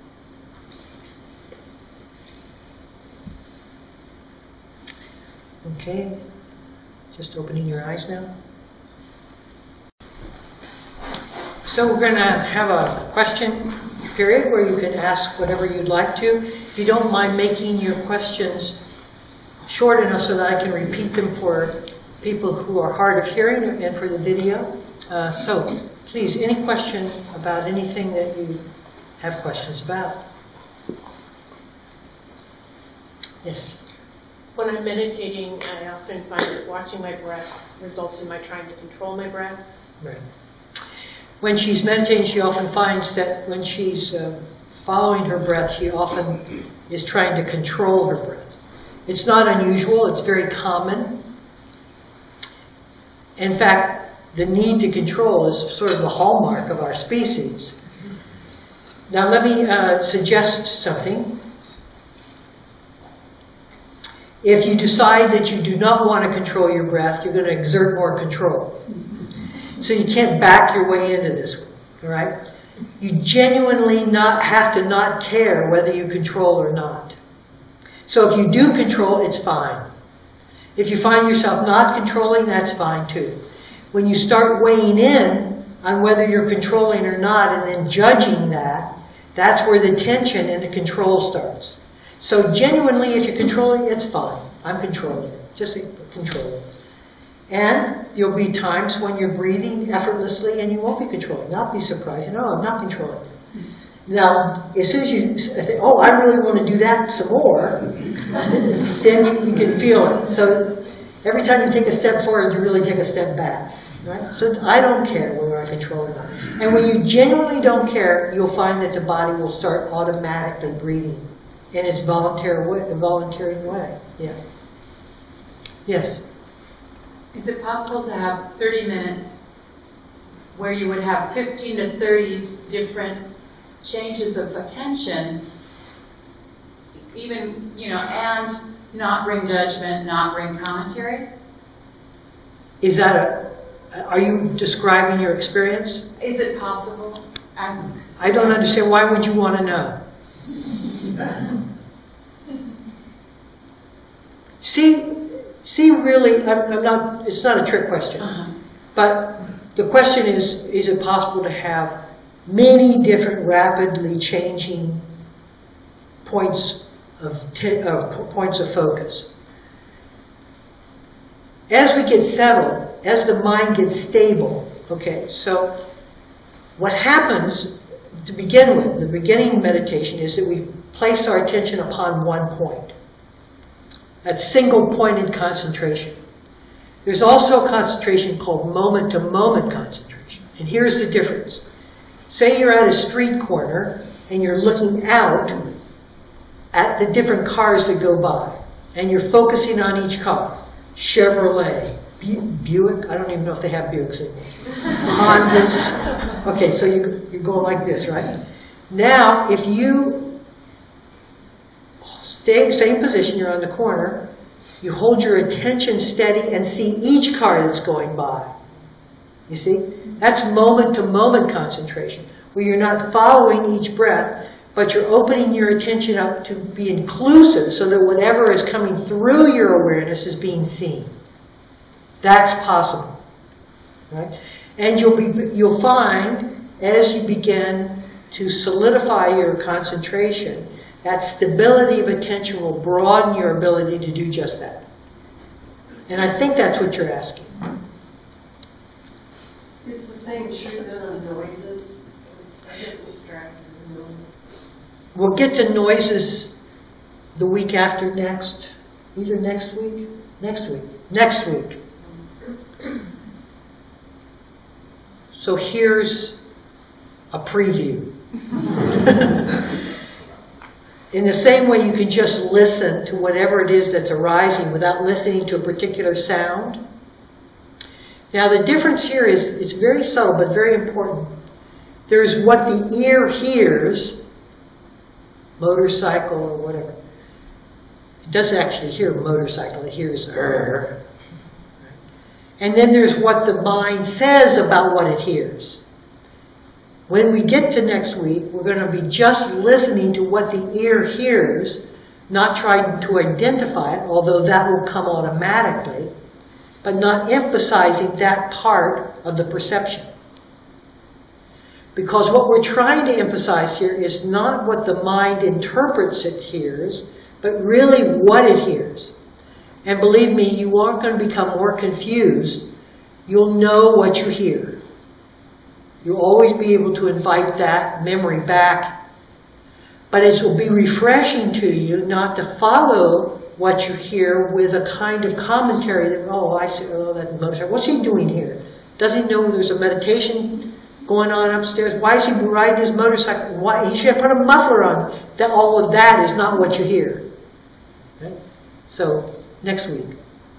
Okay, just opening your eyes now. So we're going to have a question period where you can ask whatever you'd like to. If you don't mind making your questions short enough so that I can repeat them for people who are hard of hearing and for the video. Uh, so, please, any question about anything that you have questions about? Yes? When I'm meditating, I often find that watching my breath results in my trying to control my breath. Right. When she's meditating, she often finds that when she's uh, following her breath, she often is trying to control her breath. It's not unusual, it's very common. In fact, the need to control is sort of the hallmark of our species. Now let me uh, suggest something. If you decide that you do not want to control your breath, you're going to exert more control. So you can't back your way into this one, all right? You genuinely not have to not care whether you control or not. So if you do control, it's fine. If you find yourself not controlling, that's fine too. When you start weighing in on whether you're controlling or not and then judging that, that's where the tension and the control starts. So genuinely, if you're controlling, it's fine. I'm controlling it. Just control it. And there'll be times when you're breathing effortlessly and you won't be controlling. Not be surprised. No, I'm not controlling it. Now, as soon as you say, oh, I really want to do that some more, then you, you can feel it. So every time you take a step forward, you really take a step back. Right? So I don't care whether I control or not. And when you genuinely don't care, you'll find that the body will start automatically breathing in its voluntary way. Voluntary way. Yeah. Yes? Is it possible to have thirty minutes where you would have fifteen to thirty different changes of attention, even, you know, and not bring judgment, not bring commentary? Is that a, are you describing your experience? Is it possible? I'm, I don't understand. Why would you want to know? See, see, really, I'm, I'm not, it's not a trick question. uh-huh. But the question is, is it possible to have many different rapidly changing points of, te of points of focus? As we get settled, as the mind gets stable, okay, so what happens to begin with, the beginning meditation, is that we place our attention upon one point. That's single-pointed concentration. There's also a concentration called moment-to-moment concentration. And here's the difference. Say you're at a street corner and you're looking out at the different cars that go by. And you're focusing on each car. Chevrolet, Bu Buick, I don't even know if they have Buicks anymore. Hondas. Okay, so you, you're going like this, right? Now, if you stay same position, you're on the corner, you hold your attention steady and see each car that's going by. You see? That's moment-to-moment concentration, where you're not following each breath, but you're opening your attention up to be inclusive so that whatever is coming through your awareness is being seen. That's possible. Right? And you'll be, you'll find, as you begin to solidify your concentration, that stability of attention will broaden your ability to do just that. And I think that's what you're asking. It's the same true then on noises. I get distracted. You know? We'll get to noises the week after next. Either next week? Next week. Next week. So here's a preview. In the same way you can just listen to whatever it is that's arising without listening to a particular sound. Now the difference here is, it's very subtle but very important. There's what the ear hears, motorcycle or whatever. It doesn't actually hear motorcycle, it hears er. And then there's what the mind says about what it hears. When we get to next week, we're going to be just listening to what the ear hears, not trying to identify it, although that will come automatically, but not emphasizing that part of the perception. Because what we're trying to emphasize here is not what the mind interprets it hears, but really what it hears. And believe me, you aren't going to become more confused. You'll know what you hear. You'll always be able to invite that memory back. But it will be refreshing to you not to follow what you hear with a kind of commentary that, oh, I see, oh, that motorcycle. What's he doing here? Doesn't he know there's a meditation going on upstairs? Why is he riding his motorcycle? Why? He should have put a muffler on. That, all of that is not what you hear. Okay? So, next week.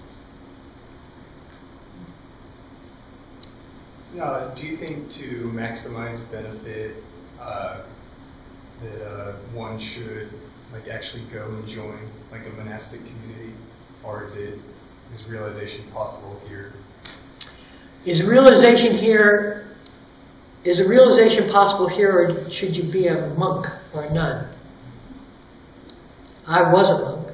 Uh, do you think to maximize benefit uh, that uh, one should like actually go and join like a monastic community, or is it is realization possible here? Is realization here? Is a realization possible here, or should you be a monk or a nun? I was a monk.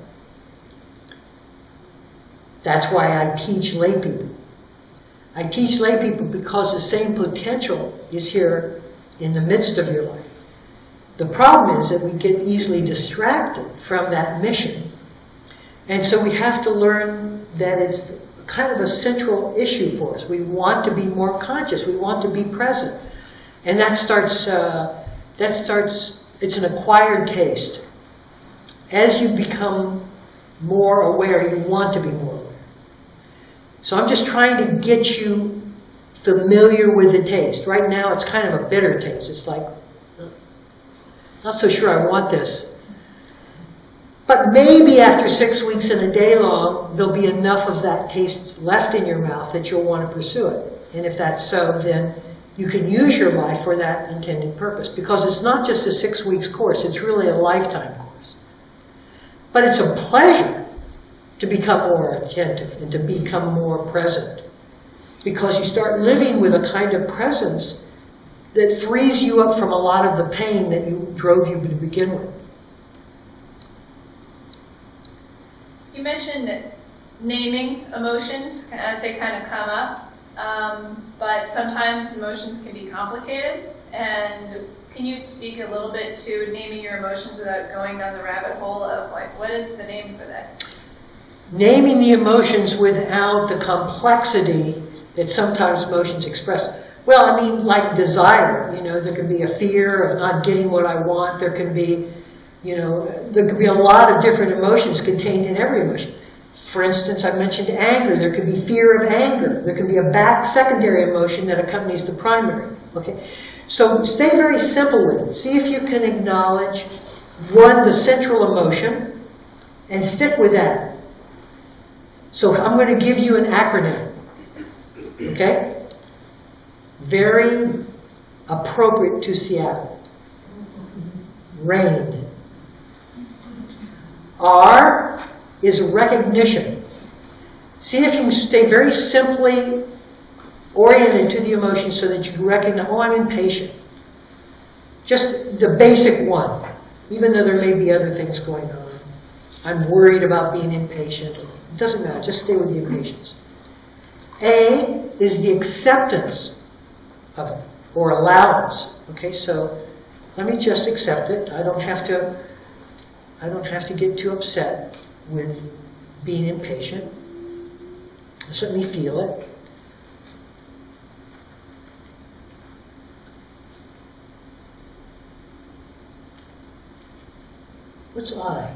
That's why I teach lay people. I teach lay people because the same potential is here in the midst of your life. The problem is that we get easily distracted from that mission. And so we have to learn that it's kind of a central issue for us. We want to be more conscious. We want to be present. And that starts, uh, that starts, it's an acquired taste. As you become more aware, you want to be more aware. So I'm just trying to get you familiar with the taste. Right now it's kind of a bitter taste. It's like, uh, not so sure I want this. But maybe after six weeks and a day long, there'll be enough of that taste left in your mouth that you'll want to pursue it. And if that's so, then you can use your life for that intended purpose. Because it's not just a six weeks course, it's really a lifetime course. But it's a pleasure to become more attentive and to become more present. Because you start living with a kind of presence that frees you up from a lot of the pain that you drove you to begin with. You mentioned naming emotions as they kind of come up, um, but sometimes emotions can be complicated. And can you speak a little bit to naming your emotions without going down the rabbit hole of like, what is the name for this? Naming the emotions without the complexity that sometimes emotions express. Well, I mean, like desire, you know, there can be a fear of not getting what I want. There can be, you know, there could be a lot of different emotions contained in every emotion. For instance, I mentioned anger. There could be fear of anger. There can be a back secondary emotion that accompanies the primary. Okay, so stay very simple with it. See if you can acknowledge one, the central emotion, and stick with that. So I'm going to give you an acronym, okay? Very appropriate to Seattle. RAIN. R is recognition. See if you can stay very simply oriented to the emotion so that you can recognize, oh, I'm impatient. Just the basic one, even though there may be other things going on. I'm worried about being impatient. It doesn't matter, just stay with the impatience. A is the acceptance of it, or allowance. Okay, so let me just accept it. I don't have to, I don't have to get too upset with being impatient. Just let me feel it. What's I?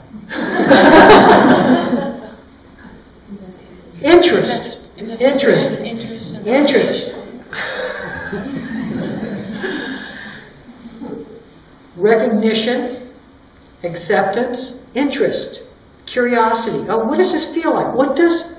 Interest. Interest. Interest. Interest. Recognition, acceptance, interest, curiosity. Oh, what does this feel like? What does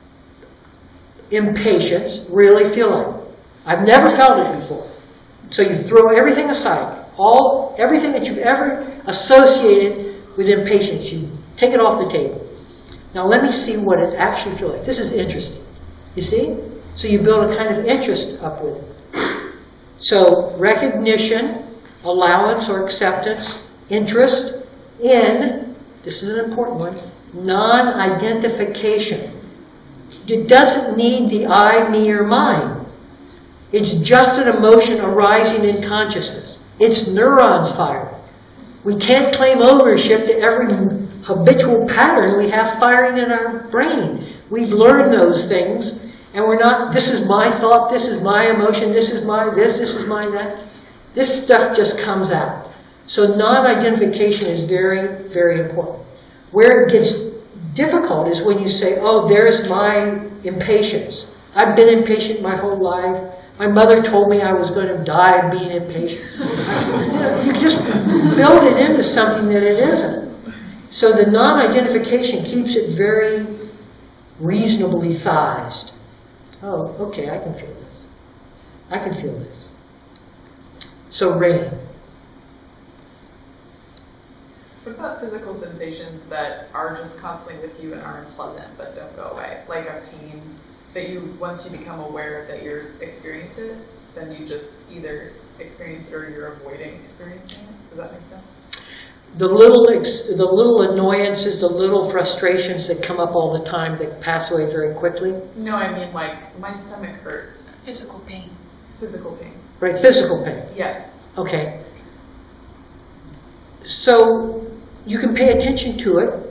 impatience really feel like? I've never felt it before. So you throw everything aside, all everything that you've ever associated with impatience, you take it off the table. Now let me see what it actually feels like. This is interesting. You see? So you build a kind of interest up with it. So recognition, allowance or acceptance, interest in, this is an important one, non-identification. It doesn't need the I, me, or mine. It's just an emotion arising in consciousness. It's neurons firing. We can't claim ownership to every habitual pattern we have firing in our brain. We've learned those things, and we're not, this is my thought, this is my emotion, this is my this, this is my that. This stuff just comes out. So non-identification is very, very important. Where it gets difficult is when you say, oh, there's my impatience. I've been impatient my whole life. My mother told me I was going to die of being impatient. You know, you just build it into something that it isn't. So the non-identification keeps it very reasonably sized. Oh, okay, I can feel this. I can feel this. So rain. What about physical sensations that are just constantly with you and are unpleasant but don't go away? Like a pain that you, once you become aware that you're experiencing it, then you just either experience it or you're avoiding experiencing it? Does that make sense? The little, ex the little annoyances, the little frustrations that come up all the time that pass away very quickly. No, I mean like my stomach hurts. Physical pain. Physical pain. Right, physical pain. Yes. Okay. So you can pay attention to it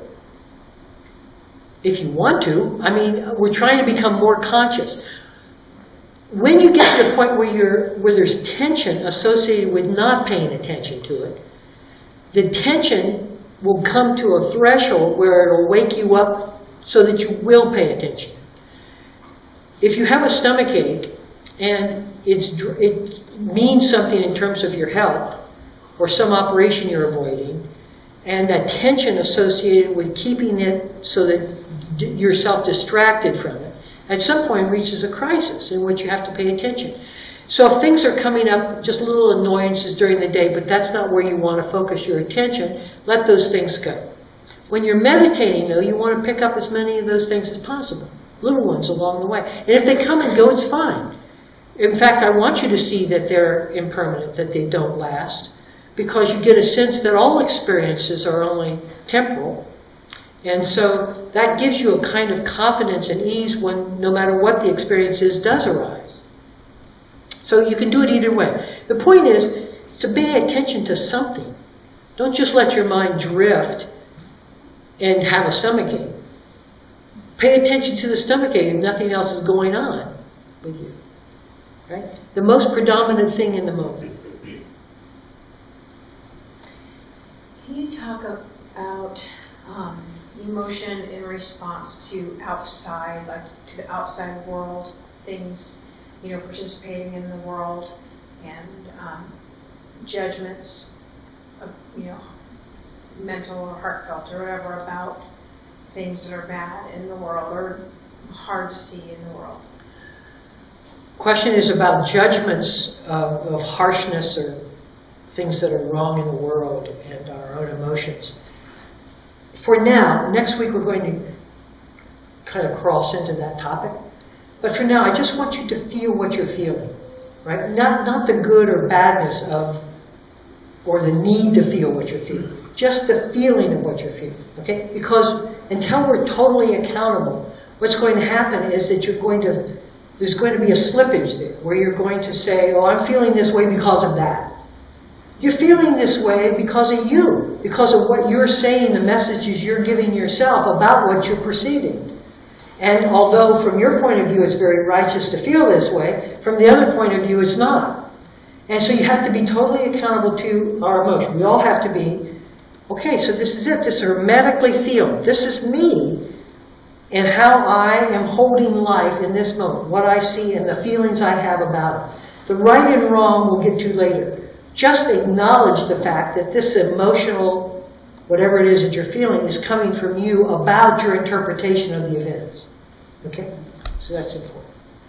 if you want to. I mean, we're trying to become more conscious. When you get to the point where you're where there's tension associated with not paying attention to it, the tension will come to a threshold where it'll wake you up so that you will pay attention. If you have a stomach ache and it's, it means something in terms of your health or some operation you're avoiding, and that tension associated with keeping it so that yourself distracted from it, at some point reaches a crisis in which you have to pay attention. So if things are coming up, just little annoyances during the day, but that's not where you want to focus your attention, let those things go. When you're meditating, though, you want to pick up as many of those things as possible, little ones along the way. And if they come and go, it's fine. In fact, I want you to see that they're impermanent, that they don't last, because you get a sense that all experiences are only temporal. And so that gives you a kind of confidence and ease when, no matter what the experience is, does arise. So you can do it either way. The point is to pay attention to something. Don't just let your mind drift and have a stomach ache. Pay attention to the stomach ache if nothing else is going on with you. Right? The most predominant thing in the moment. Can you talk about um, emotion in response to outside, like to the outside world, things, you know, participating in the world, and um, judgments, of, you know, mental or heartfelt or whatever about things that are bad in the world or hard to see in the world? Question is about judgments of, of harshness or things that are wrong in the world and our own emotions. For now, next week we're going to kind of cross into that topic. But for now, I just want you to feel what you're feeling, right? Not, not the good or badness of, or the need to feel what you're feeling. Just the feeling of what you're feeling, okay? Because until we're totally accountable, what's going to happen is that you're going to, there's going to be a slippage there where you're going to say, oh, I'm feeling this way because of that. You're feeling this way because of you, because of what you're saying, the messages you're giving yourself about what you're perceiving. And although from your point of view it's very righteous to feel this way, from the other point of view it's not. And so you have to be totally accountable to our emotion. We all have to be, okay, so this is it. This is hermetically sealed. This is me and how I am holding life in this moment, what I see and the feelings I have about it. The right and wrong we'll get to later. Just acknowledge the fact that this emotional, whatever it is that you're feeling, is coming from you about your interpretation of the events. Okay? So that's important.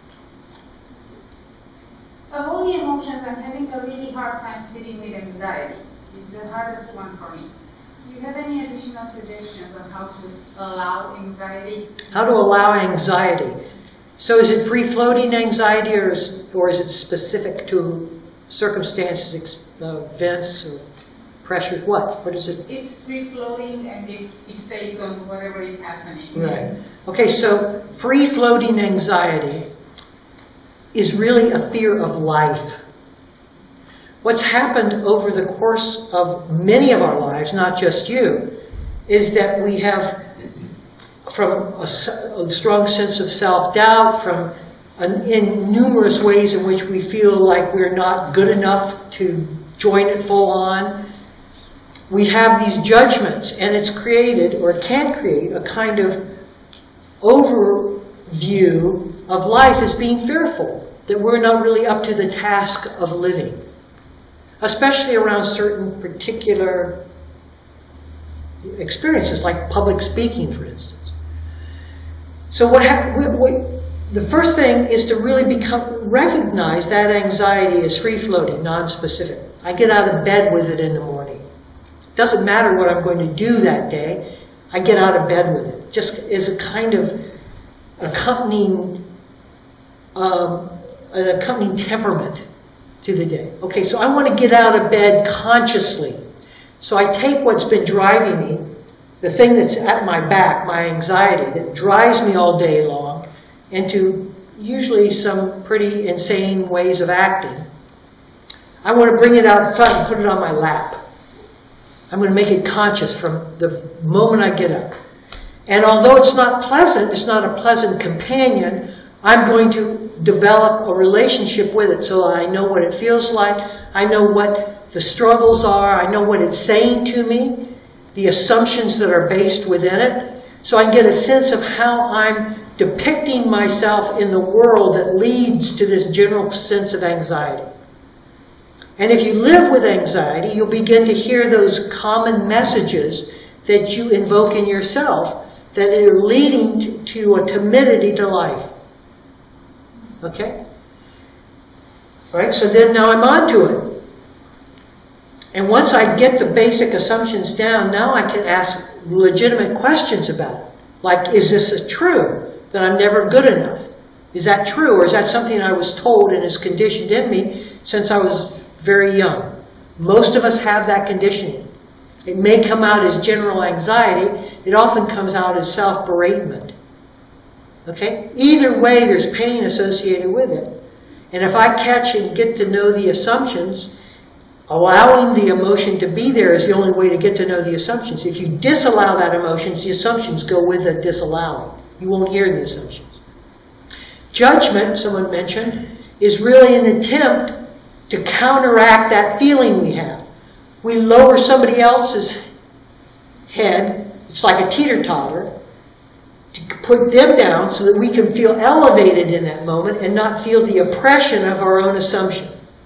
Of all the emotions, I'm having a really hard time sitting with anxiety. It's the hardest one for me. Do you have any additional suggestions on how to allow anxiety? How to allow anxiety. So is it free-floating anxiety, or is, or is it specific to circumstances, uh, events, or pressure? What? What is it? It's free-floating and it fixates on whatever is happening. Right. Okay, so free-floating anxiety is really a fear of life. what's happened over the course of many of our lives, not just you, is that we have, from a, a strong sense of self-doubt, from an, in numerous ways in which we feel like we're not good enough to join it full on, we have these judgments, and it's created, or it can create, a kind of overview of life as being fearful, that we're not really up to the task of living, especially around certain particular experiences, like public speaking, for instance. So what, ha what, what the first thing is to really become recognize that anxiety is free-floating, non-specific. I get out of bed with it in the morning. It doesn't matter what I'm going to do that day. I get out of bed with it. Just as a kind of accompanying, um, an accompanying temperament to the day. Okay, so I want to get out of bed consciously. So I take what's been driving me, the thing that's at my back, my anxiety, that drives me all day long, into usually some pretty insane ways of acting. I want to bring it out in front and put it on my lap. I'm going to make it conscious from the moment I get up. And although it's not pleasant, it's not a pleasant companion, I'm going to develop a relationship with it so I know what it feels like, I know what the struggles are, I know what it's saying to me, the assumptions that are based within it, so I can get a sense of how I'm depicting myself in the world that leads to this general sense of anxiety. And if you live with anxiety, you'll begin to hear those common messages that you invoke in yourself that are leading to, to a timidity to life. Okay? All right, so then now I'm on to it. And once I get the basic assumptions down, now I can ask legitimate questions about it. Like, is this a true, that I'm never good enough? Is that true, or is that something I was told and is conditioned in me since I was very young? Most of us have that conditioning. It may come out as general anxiety. It often comes out as self-beratement. Okay? Either way, there's pain associated with it. And if I catch and get to know the assumptions, allowing the emotion to be there is the only way to get to know the assumptions. If you disallow that emotion, the assumptions go with the disallowing. You won't hear the assumptions. Judgment, someone mentioned, is really an attempt to counteract that feeling we have. We lower somebody else's head, it's like a teeter-totter, to put them down so that we can feel elevated in that moment and not feel the oppression of our own assumption.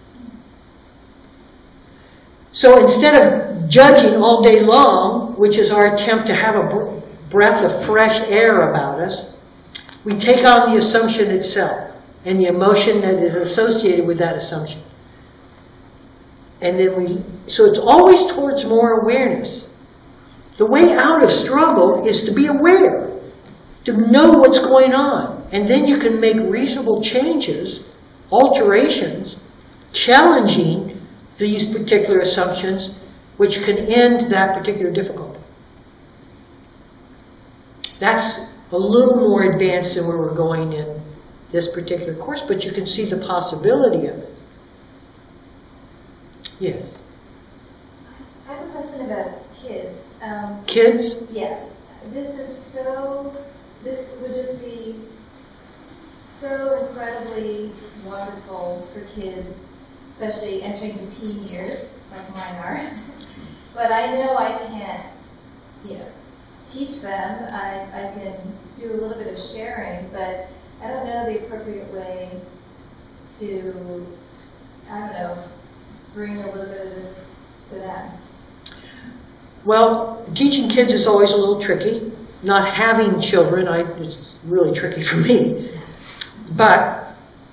So instead of judging all day long, which is our attempt to have a breath of fresh air about us, we take on the assumption itself and the emotion that is associated with that assumption. And then we, so it's always towards more awareness. The way out of struggle is to be aware, to know what's going on. And then you can make reasonable changes, alterations, challenging these particular assumptions, which can end that particular difficulty. That's a little more advanced than where we're going in this particular course, but you can see the possibility of it. Yes? I have a question about kids. Um, Kids? Yeah. This is so, this would just be so incredibly wonderful for kids, especially entering the teen years, like mine are. But I know I can't, you know, teach them. I, I can do a little bit of sharing, but I don't know the appropriate way to, I don't know, bring a little bit of this to them. Well, teaching kids is always a little tricky. Not having children, I, it's really tricky for me. But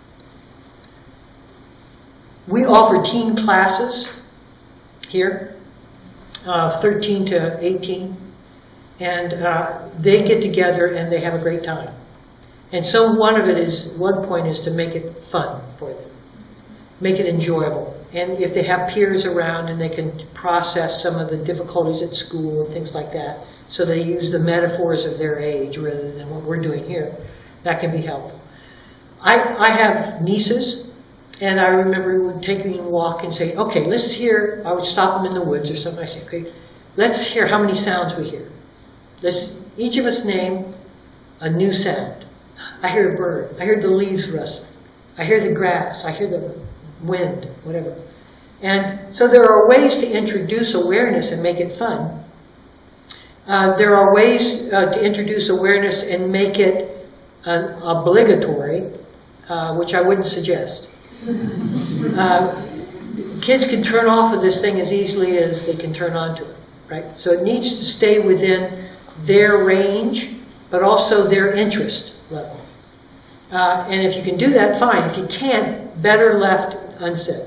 we offer teen classes here, uh, thirteen to eighteen, and uh, they get together and they have a great time. And so one of it is, one point is to make it fun for them, make it enjoyable. And if they have peers around and they can process some of the difficulties at school and things like that, so they use the metaphors of their age rather than what we're doing here, that can be helpful. I, I have nieces And I remember taking a walk and saying, okay, let's hear, I would stop them in the woods or something. I say, okay, let's hear how many sounds we hear. Let's each of us name a new sound. I hear a bird. I hear the leaves rustling. I hear the grass. I hear the wind, whatever. And so there are ways to introduce awareness and make it fun. Uh, there are ways uh, to introduce awareness and make it uh, obligatory, uh, which I wouldn't suggest. Uh, kids can turn off of this thing as easily as they can turn onto it, right? So it needs to stay within their range, but also their interest level. Uh, and if you can do that, fine. If you can't, better left unsaid.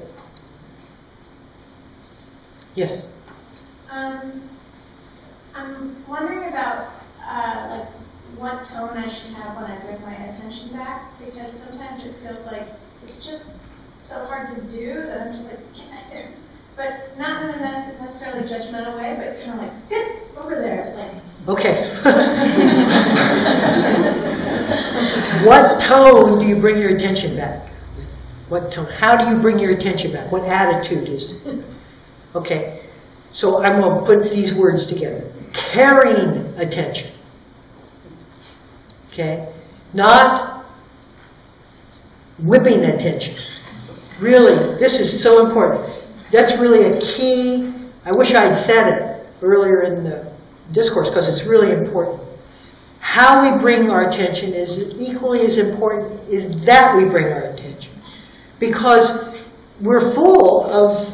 Yes? Um, I'm wondering about uh, like what tone I should have when I bring my attention back, because sometimes it feels like it's just so hard to do that I'm just like, get back there. But not in a necessarily judgmental way, but kind of like, get over there. Like. Okay. What tone do you bring your attention back? What tone? How do you bring your attention back? What attitude is it? Okay. So I'm going to put these words together. Caring attention. Okay? Not whipping attention. Really, this is so important. That's really a key. I wish I had said it earlier in the discourse because it's really important. How we bring our attention is equally as important as that we bring our attention. Because we're full of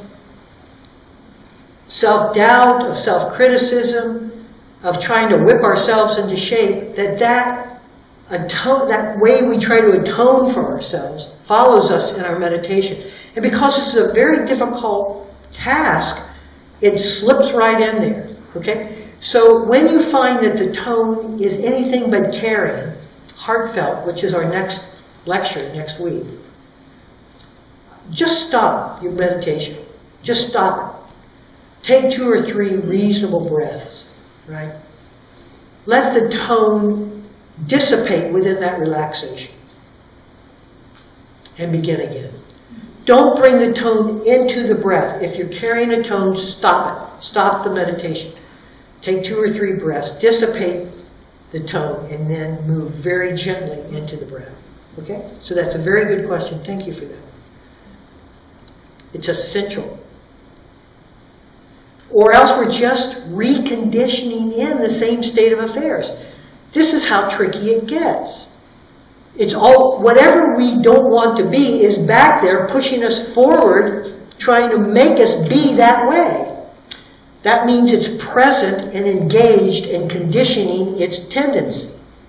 self-doubt, of self-criticism, of trying to whip ourselves into shape, that that, atone, that way we try to atone for ourselves follows us in our meditation. And because this is a very difficult task, it slips right in there. Okay? So when you find that the tone is anything but caring, heartfelt, which is our next lecture next week, just stop your meditation. Just stop it. Take two or three reasonable breaths, right? Let the tone dissipate within that relaxation. And begin again. Don't bring the tone into the breath. If you're carrying a tone, stop it. Stop the meditation. Take two or three breaths, dissipate the tone, and then move very gently into the breath. Okay? So that's a very good question. Thank you for that. It's essential. Or else we're just reconditioning in the same state of affairs. This is how tricky it gets. It's all, whatever we don't want to be is back there pushing us forward, trying to make us be that way. That means it's present and engaged and conditioning its tendency.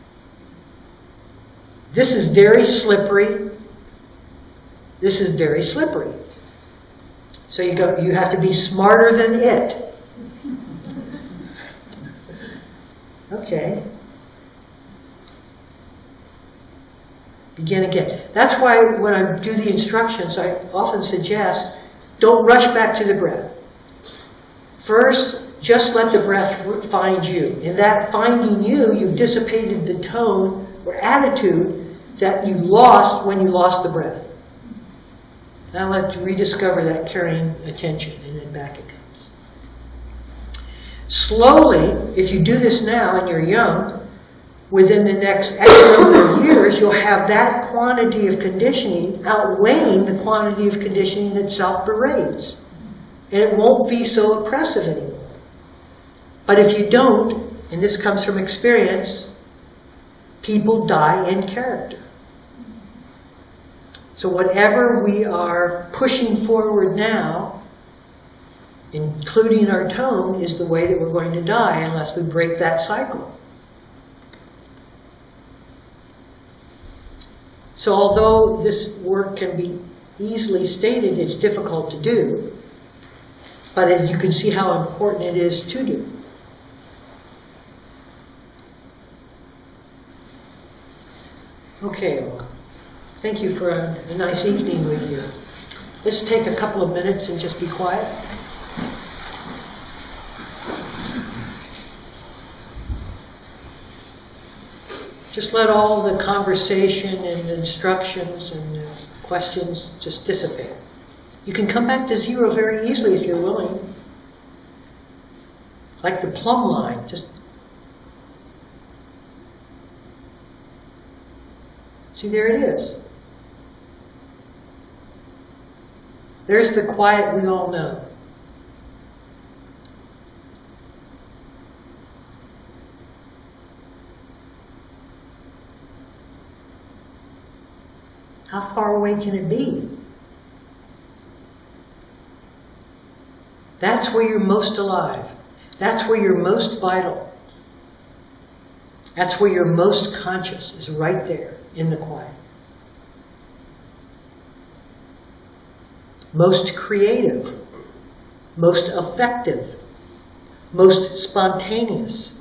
This is very slippery. This is very slippery. So you go, you have to be smarter than it. Okay. Begin again. That's why when I do the instructions, I often suggest, don't rush back to the breath. First, just let the breath find you. In that finding you, you've dissipated the tone or attitude that you lost when you lost the breath. Now let's rediscover that carrying attention, and then back it comes. Slowly, if you do this now and you're young, within the next X number of years, you'll have that quantity of conditioning outweighing the quantity of conditioning that self-berates. And it won't be so oppressive anymore. But if you don't, and this comes from experience, people die in character. So whatever we are pushing forward now, including our tone, is the way that we're going to die unless we break that cycle. So although this work can be easily stated, it's difficult to do. But as you can see how important it is to do. Okay, well, thank you for a, a nice evening with you. Let's take a couple of minutes and just be quiet. Just let all the conversation and the instructions and the questions just dissipate. You can come back to zero very easily if you're willing. Like the plumb line, just see, there it is. There's the quiet we all know. How far away can it be? That's where you're most alive. That's where you're most vital. That's where you're most conscious, is right there in the quiet. Most creative, most effective, most spontaneous.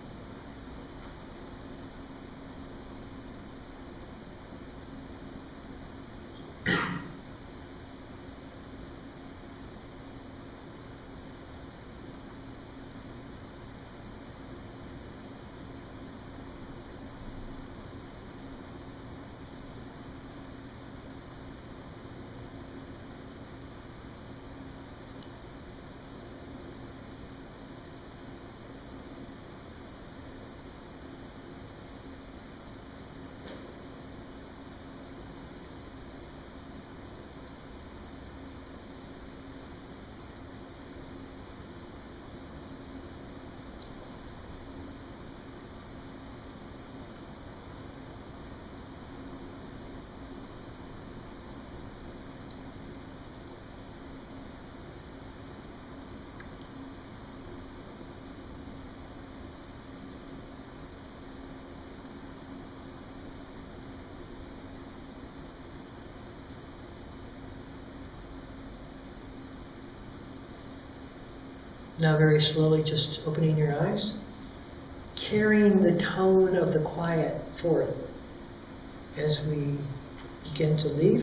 Now very slowly just opening your eyes, carrying the tone of the quiet forth as we begin to leave.